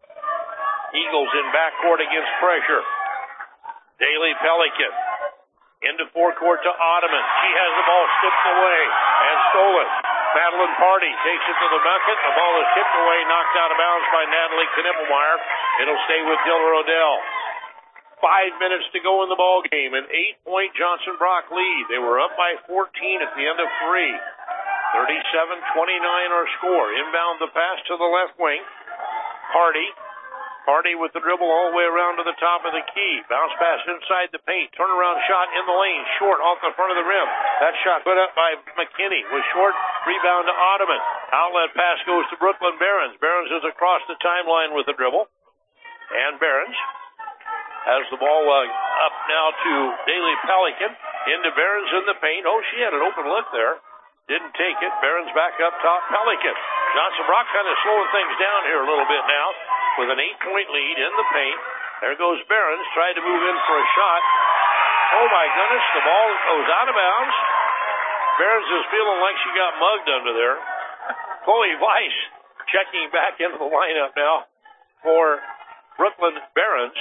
Eagles in backcourt against pressure. Daly Pelican. Into forecourt to Ottoman. She has the ball stripped away and stolen. Madeline Party takes it to the bucket. The ball is tipped away, knocked out of bounds by Natalie Knippelmeyer. It'll stay with Diller Odell. Five minutes to go in the ball game. An eight-point Johnson Brock lead. They were up by fourteen at the end of three. thirty-seven twenty-nine our score. Inbound the pass to the left wing. Party. Party with the dribble all the way around to the top of the key. Bounce pass inside the paint. Turnaround shot in the lane. Short off the front of the rim. That shot put up by McKinney. Was short. Rebound to Ottoman. Outlet pass goes to Brooklyn Behrens. Behrens is across the timeline with the dribble. And Behrens has the ball uh, up now to Daly Pelican. Into Behrens in the paint. Oh, she had an open look there. Didn't take it. Behrens back up top. Pelican. Johnson Brock kind of slowing things down here a little bit now with an eight-point lead in the paint. There goes Behrens. Tried to move in for a shot. Oh, my goodness. The ball goes out of bounds. Behrens is feeling like she got mugged under there. Chloe Weiss checking back into the lineup now for Brooklyn Behrens.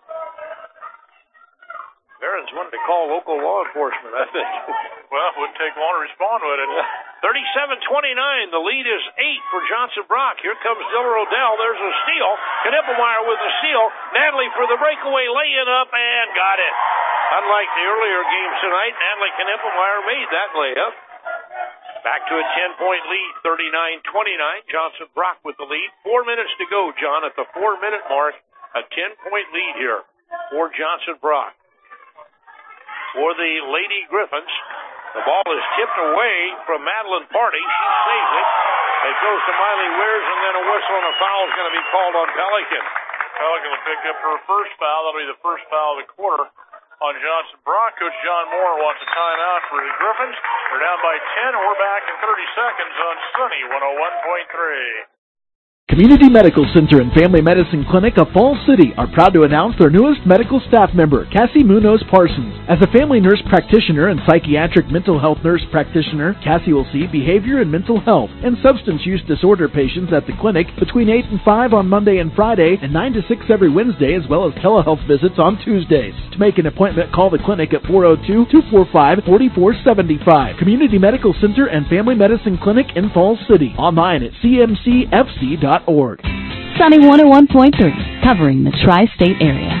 Behrens wanted to call local law enforcement, I think. Well, it wouldn't take long to respond, would it? thirty-seven twenty-nine. The lead is eight for Johnson Brock. Here comes Diller Odell. There's a steal. Knippelmeyer with the steal. Natalie for the breakaway, laying up, and got it. Unlike the earlier games tonight, Natalie Knippelmeyer made that layup. Back to a ten-point lead, thirty-nine twenty-nine. Johnson Brock with the lead. Four minutes to go, John. At the four-minute mark, a ten-point lead here for Johnson Brock. For the Lady Griffins, the ball is tipped away from Madeline Party. She saves it. It goes to Miley Weirs, and then a whistle and a foul is going to be called on Pelican. Pelican will pick up her first foul. That'll be the first foul of the quarter on Johnson Brock. Coach John Moore wants a timeout for the Griffins. They're down by ten, and we're back in thirty seconds on Sunny one oh one point three. Community Medical Center and Family Medicine Clinic of Falls City are proud to announce their newest medical staff member, Cassie Munoz Parsons. As a family nurse practitioner and psychiatric mental health nurse practitioner, Cassie will see behavior and mental health and substance use disorder patients at the clinic between eight and five on Monday and Friday and nine to six every Wednesday, as well as telehealth visits on Tuesdays. To make an appointment, call the clinic at four oh two, two four five, four four seven five. Community Medical Center and Family Medicine Clinic in Falls City. Online at c m c f c dot org. Sunny one oh one point three, covering the tri-state area.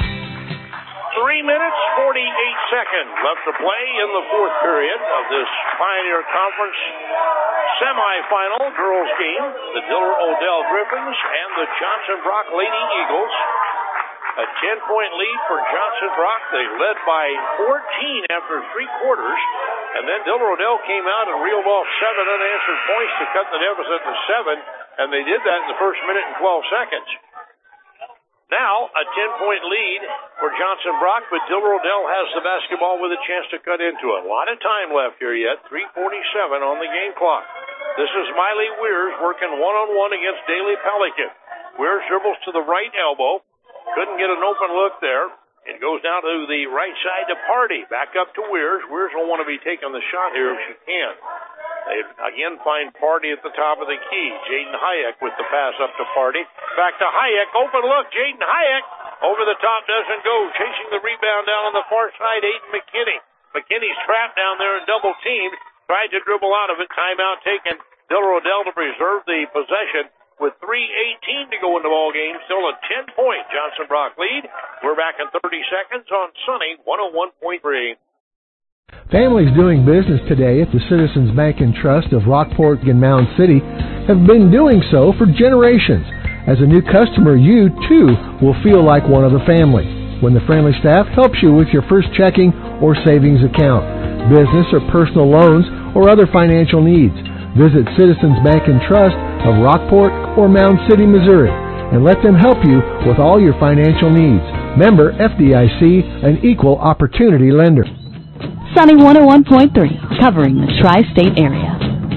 Three minutes, forty-eight seconds left to play in the fourth period of this Pioneer Conference semifinal girls game. The Diller Odell Griffins and the Johnson Brock Lady Eagles. A ten-point lead for Johnson Brock. They led by fourteen after three quarters. And then Diller Odell came out and reeled off seven unanswered points to cut the deficit to seven. And they did that in the first minute and twelve seconds. Now, a ten-point lead for Johnson Brock, but Diller Odell has the basketball with a chance to cut into it. A lot of time left here yet, three forty-seven on the game clock. This is Miley Weirs working one-on-one against Daly Pelican. Weirs dribbles to the right elbow. Couldn't get an open look there. It goes down to the right side to Party. Back up to Weirs. Weirs will want to be taking the shot here if she can. They again find Party at the top of the key. Jaden Hayek with the pass up to Party. Back to Hayek. Open look. Jaden Hayek over the top doesn't go. Chasing the rebound down on the far side, Aiden McKinney. McKinney's trapped down there and double teamed. Tried to dribble out of it. Timeout taken. Diller Odell to preserve the possession with three eighteen to go in the ball game. Still a ten-point Johnson Brock lead. We're back in thirty seconds on Sunny one oh one point three. Families doing business today at the Citizens Bank and Trust of Rockport and Mound City have been doing so for generations. As a new customer, you, too, will feel like one of the family when the friendly staff helps you with your first checking or savings account, business or personal loans, or other financial needs. Visit Citizens Bank and Trust of Rockport or Mound City, Missouri, and let them help you with all your financial needs. Member F D I C, an equal opportunity lender. Sunny one oh one point three, covering the tri-state area.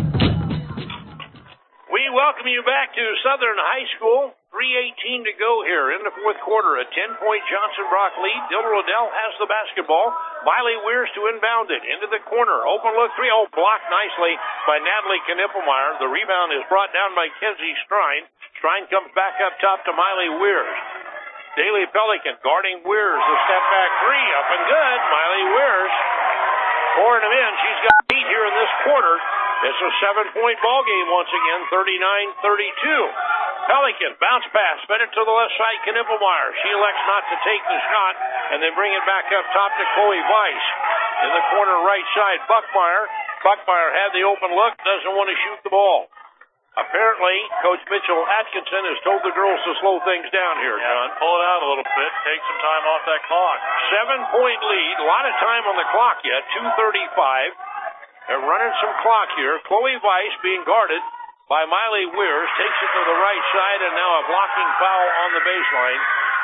We welcome you back to Southern High School. three eighteen to go here in the fourth quarter. A ten-point Johnson Brock lead. Diller Odell has the basketball. Miley Weirs to inbound it into the corner. Open look three. Oh, blocked nicely by Natalie Knippelmeyer. The rebound is brought down by Kenzie Strine. Strine comes back up top to Miley Weirs. Daly Pelican guarding Weirs. The step back three. Up and good. Miley Weirs pouring them in. She's got eight here in this quarter. It's a seven-point ball game once again, thirty-nine thirty-two. Pelican, bounce pass, spin it to the left side, Knippelmeyer. She elects not to take the shot, and they bring it back up top to Chloe Weiss. In the corner right side, Buckmeyer. Buckmeyer had the open look, doesn't want to shoot the ball. Apparently, Coach Mitchell Atkinson has told the girls to slow things down here, John. Yeah, pull it out a little bit, take some time off that clock. Seven-point lead, a lot of time on the clock yet, two thirty-five. They're running some clock here. Chloe Weiss being guarded by Miley Weirs, takes it to the right side, and now a blocking foul on the baseline.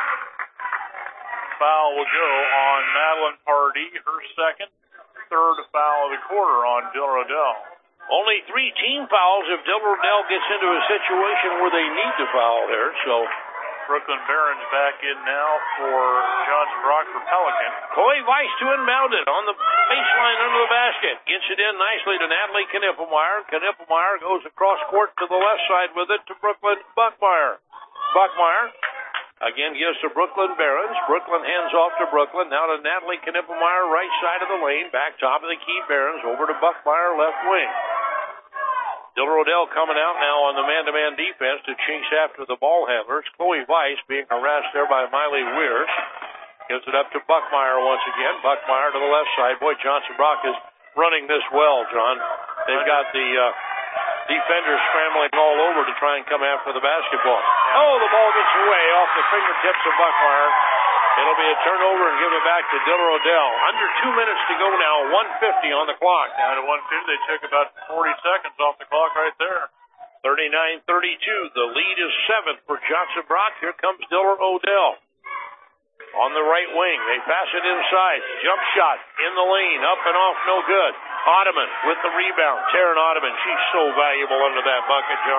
Foul will go on Madeline Pardee, her second, third foul of the quarter on Diller Odell. Only three team fouls if Diller Odell gets into a situation where they need to foul there, so Brooklyn Barron's back in now for Johnson Brock for Pelican. Chloe Weiss to inbound it on the baseline under the basket. Gets it in nicely to Natalie Knippelmeyer. Knippelmeyer goes across court to the left side with it to Brooklyn Buckmeyer. Buckmeyer again gives to Brooklyn Barons. Brooklyn hands off to Brooklyn. Now to Natalie Knippelmeyer, right side of the lane. Back top of the key, Barons. Over to Buckmeyer, left wing. Diller Odell coming out now on the man-to-man defense to chase after the ball handlers. Chloe Weiss being harassed there by Miley Weirs. Gives it up to Buckmeyer once again. Buckmeyer to the left side. Boy, Johnson Brock is running this well, John. They've got the uh, defenders scrambling all over to try and come after the basketball. Oh, the ball gets away off the fingertips of Buckmeyer. It'll be a turnover and give it back to Diller Odell. Under two minutes to go now, one fifty on the clock. Down to one fifty, they took about forty seconds off the clock right there. thirty-nine thirty-two, the lead is seven for Johnson Brock. Here comes Diller Odell. On the right wing, they pass it inside. Jump shot in the lane, up and off, no good. Ottoman with the rebound. Taryn Ottoman, she's so valuable under that bucket, John.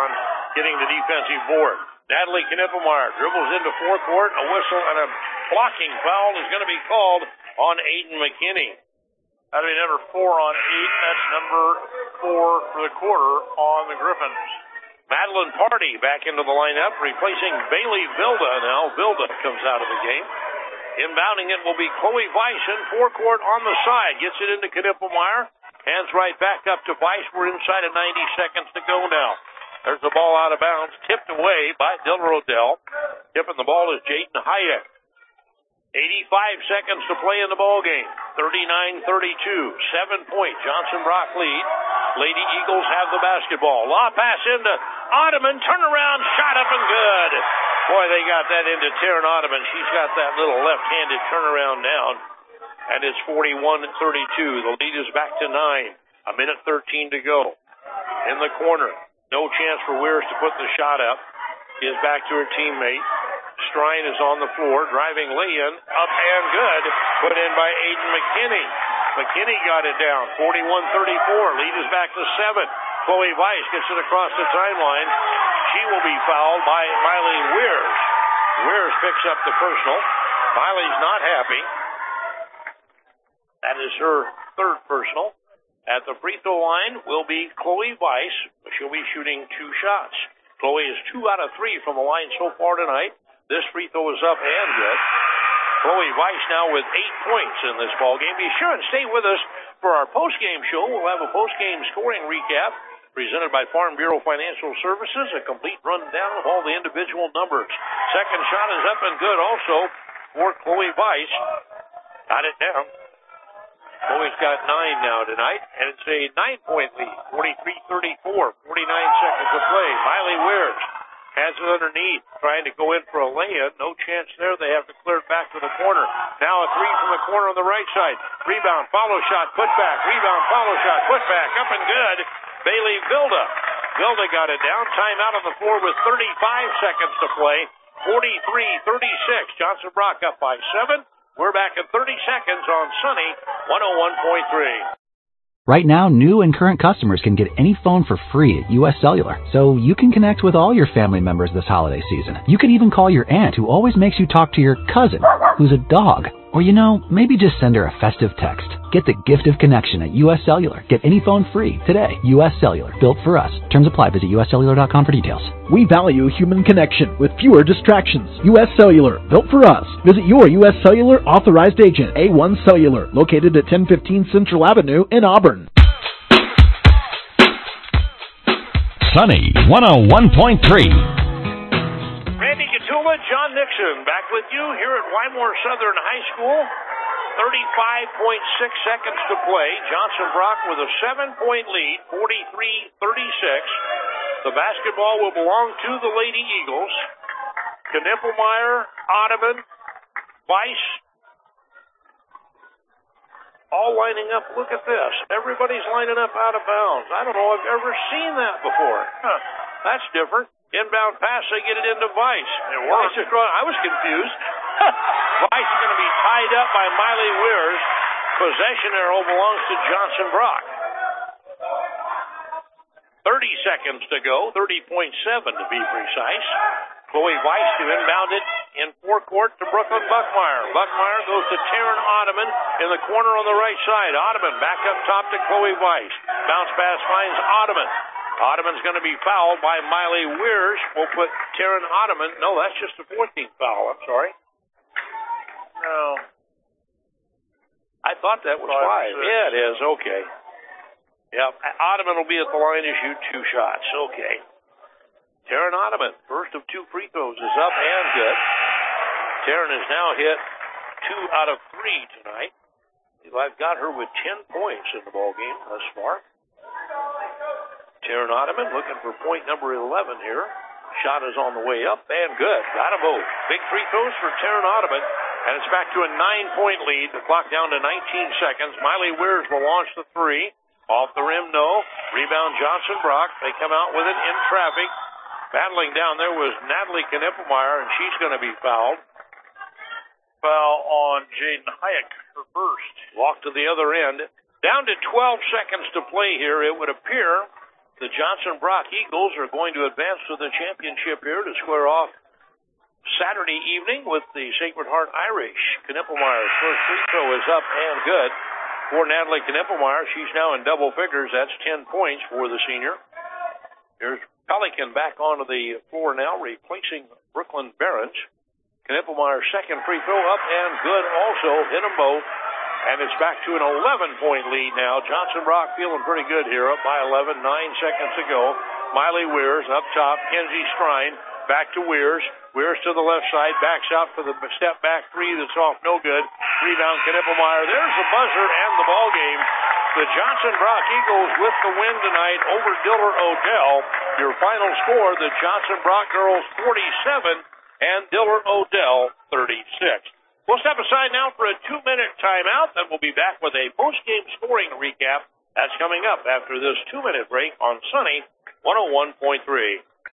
getting the defensive board. Natalie Knippelmeyer dribbles into forecourt. A whistle and a blocking foul is going to be called on Aiden McKinney. That'll be number four on eight. That's number four for the quarter on the Griffins. Madeline Party back into the lineup, replacing Bailey Vilda now. Vilda comes out of the game. Inbounding it will be Chloe Weiss in forecourt on the side. Gets it into Knippelmeyer. Hands right back up to Weiss. We're inside of ninety seconds to go now. There's the ball out of bounds, tipped away by Dylan Rodell. Tipping the ball is Jaden Hayek. eighty-five seconds to play in the ball game. thirty-nine thirty-two. Seven point Johnson Brock lead. Lady Eagles have the basketball. Law pass into Ottoman. Turnaround shot up and good. Boy, they got that into Taryn Ottoman. She's got that little left-handed turnaround down. And it's forty-one thirty-two. The lead is back to nine. A minute thirteen to go. In the corner. No chance for Weirs to put the shot up. Is back to her teammate. Strine is on the floor, driving lay-in, up and good, put in by Aiden McKinney. McKinney got it down, forty-one thirty-four, lead is back to seven. Chloe Weiss gets it across the timeline. She will be fouled by Miley Weirs. Weirs picks up the personal. Miley's not happy. That is her third personal. At the free throw line will be Chloe Weiss. She'll be shooting two shots. Chloe is two out of three from the line so far tonight. This free throw is up and good. Chloe Weiss now with eight points in this ball game. Be sure and stay with us for our post-game show. We'll have a post-game scoring recap presented by Farm Bureau Financial Services. A complete rundown of all the individual numbers. Second shot is up and good also for Chloe Weiss. Got it down. Chloe's got nine now tonight, and it's a nine-point lead, forty-three thirty-four, forty-nine seconds to play. Miley Weirs has it underneath, trying to go in for a lay-in. No chance there. They have to clear it back to the corner. Now a three from the corner on the right side. Rebound, follow shot, put back. Rebound, follow shot, put back. Up and good. Bailey Vilda. Vilda got it down. Timeout on the floor with thirty-five seconds to play. forty-three thirty-six. Johnson Brock up by seven. We're back in thirty seconds on Sunny one oh one point three. Right now, new and current customers can get any phone for free at U S Cellular, so you can connect with all your family members this holiday season. You can even call your aunt, who always makes you talk to your cousin, who's a dog. Or, you know, maybe just send her a festive text. Get the gift of connection at U S Cellular. Get any phone free today. U S Cellular, built for us. Terms apply. Visit U S cellular dot com for details. We value human connection with fewer distractions. U S Cellular, built for us. Visit your U S Cellular authorized agent, A one Cellular, located at ten fifteen Central Avenue in Auburn. Sunny one oh one point three. Randy Gatula, John Nixon, back with you here at Wymore Southern High School. thirty-five point six seconds to play. Johnson Brock with a seven-point lead, forty-three thirty-six. The basketball will belong to the Lady Eagles. Knippelmeyer, Ottoman, Weiss, all lining up. Look at this. Everybody's lining up out of bounds. I don't know I've ever seen that before. Huh. That's different. Inbound pass, they get it into Weiss. It works. I was confused. Weiss is going to be tied up by Miley Weirs. Possession arrow belongs to Johnson Brock. thirty seconds to go, thirty point seven to be precise. Chloe Weiss to inbound it in forecourt to Brooklyn Buckmeyer. Buckmeyer goes to Taryn Ottoman in the corner on the right side. Ottoman back up top to Chloe Weiss. Bounce pass finds Ottoman. Ottoman's going to be fouled by Miley Weirs. We'll put Taryn Ottoman. No, that's just a fourteenth foul. I'm sorry. No. I thought that was five. five. Yeah, it is. Okay. Yeah, Ottoman will be at the line to shoot two shots. Okay. Taryn Ottoman, first of two free throws, is up and good. Taryn has now hit two out of three tonight. I've got her with ten points in the ball game thus far. Taryn Ottoman looking for point number eleven here. Shot is on the way up and good. Got them both. Big free throws for Taryn Ottoman. And it's back to a nine-point lead. The clock down to nineteen seconds. Miley Weirs will launch the three. Off the rim, no. Rebound, Johnson Brock. They come out with it in traffic. Battling down there was Natalie Knippelmeyer, and she's going to be fouled. Foul on Jaden Hayek, her first. Walk to the other end. Down to twelve seconds to play here. It would appear the Johnson Brock Eagles are going to advance to the championship here to square off Saturday evening with the Sacred Heart Irish. Knippelmeyer's first free throw is up and good for Natalie Knippelmeyer. She's now in double figures. That's ten points for the senior. Here's Pelican back onto the floor now, replacing Brooklyn Behrens. Knippelmeyer's second free throw up and good also. Hit them both. And it's back to an eleven-point lead now. Johnson Brock feeling pretty good here, up by eleven, nine seconds to go. Miley Weirs up top. Kenzie Strine back to Weirs. Weirs to the left side, backs out for the step back three that's off, no good. Rebound Knippelmeyer. There's the buzzer and the ball game. The Johnson Brock Eagles with the win tonight over Diller Odell. Your final score, the Johnson Brock girls forty-seven and Diller Odell thirty-six. We'll step aside now for a two-minute timeout, then we'll be back with a post-game scoring recap. That's coming up after this two-minute break on Sunny one oh one point three.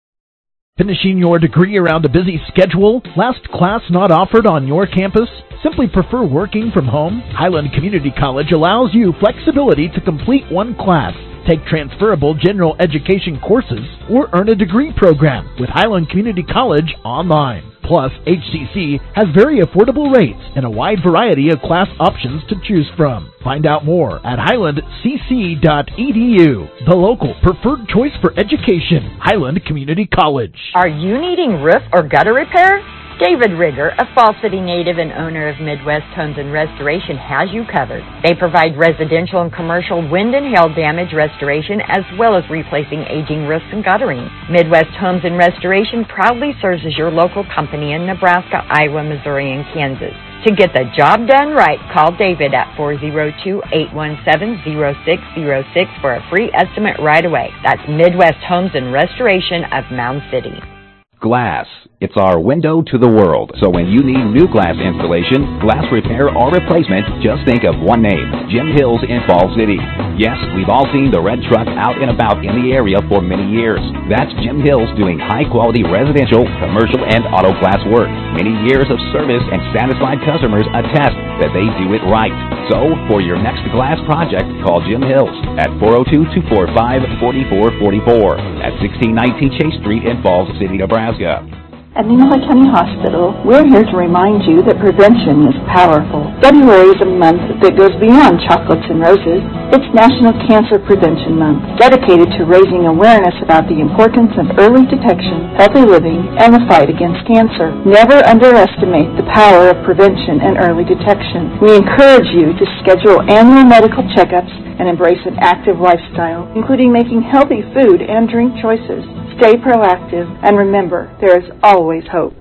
Finishing your degree around a busy schedule? Last class not offered on your campus? Simply prefer working from home? Highland Community College allows you flexibility to complete one class, take transferable general education courses, or earn a degree program with Highland Community College online. Plus, H C C has very affordable rates and a wide variety of class options to choose from. Find out more at highland c c dot e d u. The local preferred choice for education, Highland Community College. Are you needing roof or gutter repair? David Rigger, a Fall City native and owner of Midwest Homes and Restoration, has you covered. They provide residential and commercial wind and hail damage restoration as well as replacing aging roofs and guttering. Midwest Homes and Restoration proudly serves as your local company in Nebraska, Iowa, Missouri, and Kansas. To get the job done right, call David at four oh two, eight one seven, oh six oh six for a free estimate right away. That's Midwest Homes and Restoration of Mound City. Glass. It's our window to the world. So when you need new glass installation, glass repair, or replacement, just think of one name, Jim Hills in Fall City. Yes, we've all seen the red truck out and about in the area for many years. That's Jim Hills doing high-quality residential, commercial, and auto glass work. Many years of service and satisfied customers attest that they do it right. So, for your next glass project, call Jim Hills at four oh two, two four five, four four four four at sixteen nineteen Chase Street in Falls City, Nebraska. At Nemaha County Hospital, we're here to remind you that prevention is powerful. February is a month that goes beyond chocolates and roses. It's National Cancer Prevention Month, dedicated to raising awareness about the importance of early detection, healthy living, and the fight against cancer. Never underestimate the power of prevention and early detection. We encourage you to schedule annual medical checkups and embrace an active lifestyle, including making healthy food and drink choices. Stay proactive, and remember, there is always hope.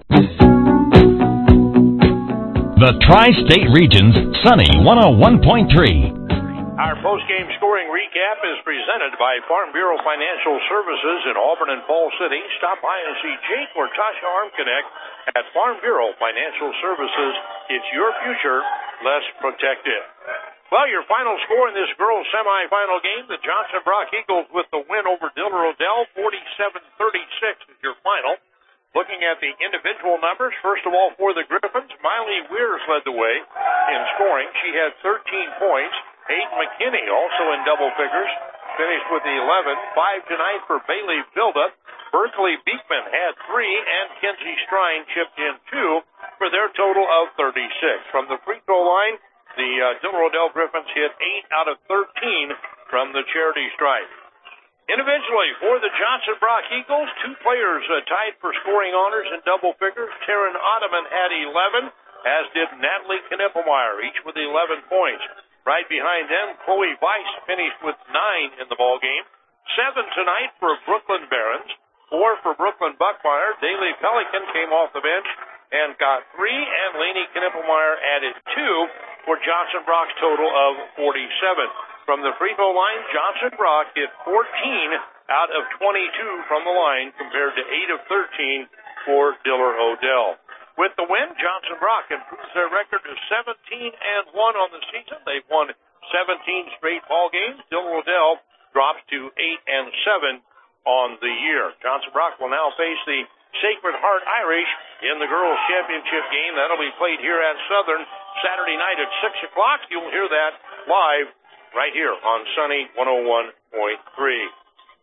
The Tri-State Region's Sunny one oh one point three. Our post-game scoring recap is presented by Farm Bureau Financial Services in Auburn and Fall City. Stop by and see Jake or Tasha Armconnect at Farm Bureau Financial Services. It's your future. Let's protect it. Well, your final score in this girls' semifinal game, the Johnson Brock Eagles with the win over Diller Odell, forty-seven thirty-six is your final. Looking at the individual numbers, first of all for the Griffins, Miley Weirs led the way in scoring. She had thirteen points. Aiden McKinney also in double figures, finished with the eleven. Five tonight for Bailey Bilda. Berkeley Beekman had three, and Kenzie Strine chipped in two for their total of thirty-six. From the free throw line, the uh, Diller Odell Griffins hit eight out of thirteen from the charity stripe. Individually, for the Johnson Brock Eagles, two players uh, tied for scoring honors in double figures. Taryn Ottoman had eleven, as did Natalie Knippelmeyer, each with eleven points. Right behind them, Chloe Weiss finished with nine in the ballgame. Seven tonight for Brooklyn Behrens, four for Brooklyn Buckmeyer. Daly Pelican came off the bench and got three, and Lainey Knippelmeyer added two for Johnson Brock's total of forty-seven. From the free throw line, Johnson Brock hit fourteen out of twenty-two from the line compared to eight of thirteen for Diller Odell. With the win, Johnson Brock improves their record to seventeen and one on the season. They've won seventeen straight ball games. Diller Odell drops to eight and seven on the year. Johnson Brock will now face the Sacred Heart Irish in the girls' championship game. That'll be played here at Southern Saturday night at six o'clock. You'll hear that live right here on Sunny one oh one point three.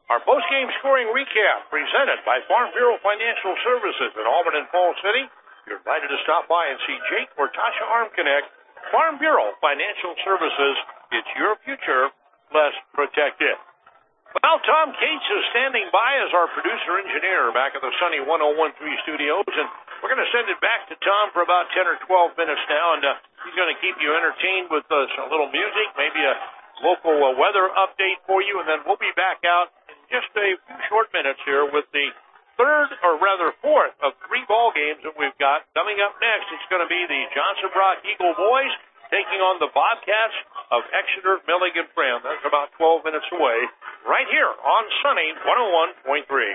Our post-game scoring recap presented by Farm Bureau Financial Services in Auburn and Falls City. You're invited to stop by and see Jake or Tasha Armconnect. Farm Bureau Financial Services. It's your future. Let's protect it. Well, Tom Cates is standing by as our producer-engineer back at the Sunny one oh one point three studios, and we're going to send it back to Tom for about ten or twelve minutes now, and uh, he's going to keep you entertained with uh, some little music, maybe a local uh, weather update for you, and then we'll be back out in just a few short minutes here with the third, or rather fourth, of three ball games that we've got. Coming up next, it's going to be the Johnson Brock Eagle boys taking on the Bobcats of Exeter Milligan Friend. That's about twelve minutes away, right here on Sunny one oh one point three.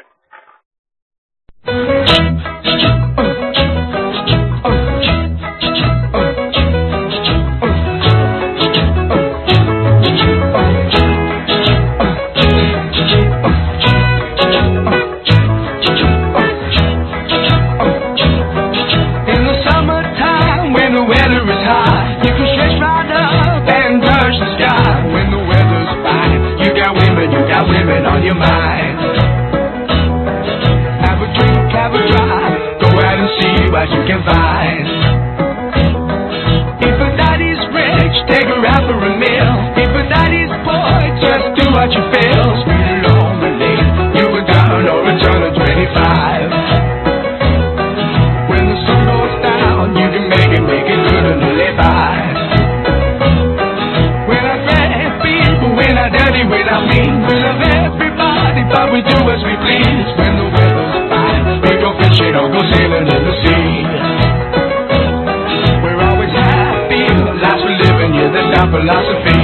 On your mind. Have a drink, have a drive, go out and see what you can find. If a daddy's rich, take her out for a meal. If a daddy's poor, just do what you feel. Speed along the lane, you go down or return to twenty-five. When the sun goes down, you can make it, make it good and live by. When I grab people, when I dirty, when I mean, when I but we do as we please. When the weather's fine, we go fishing or go sailing in the sea. We're always happy, the lives we're living, yeah, that's our philosophy.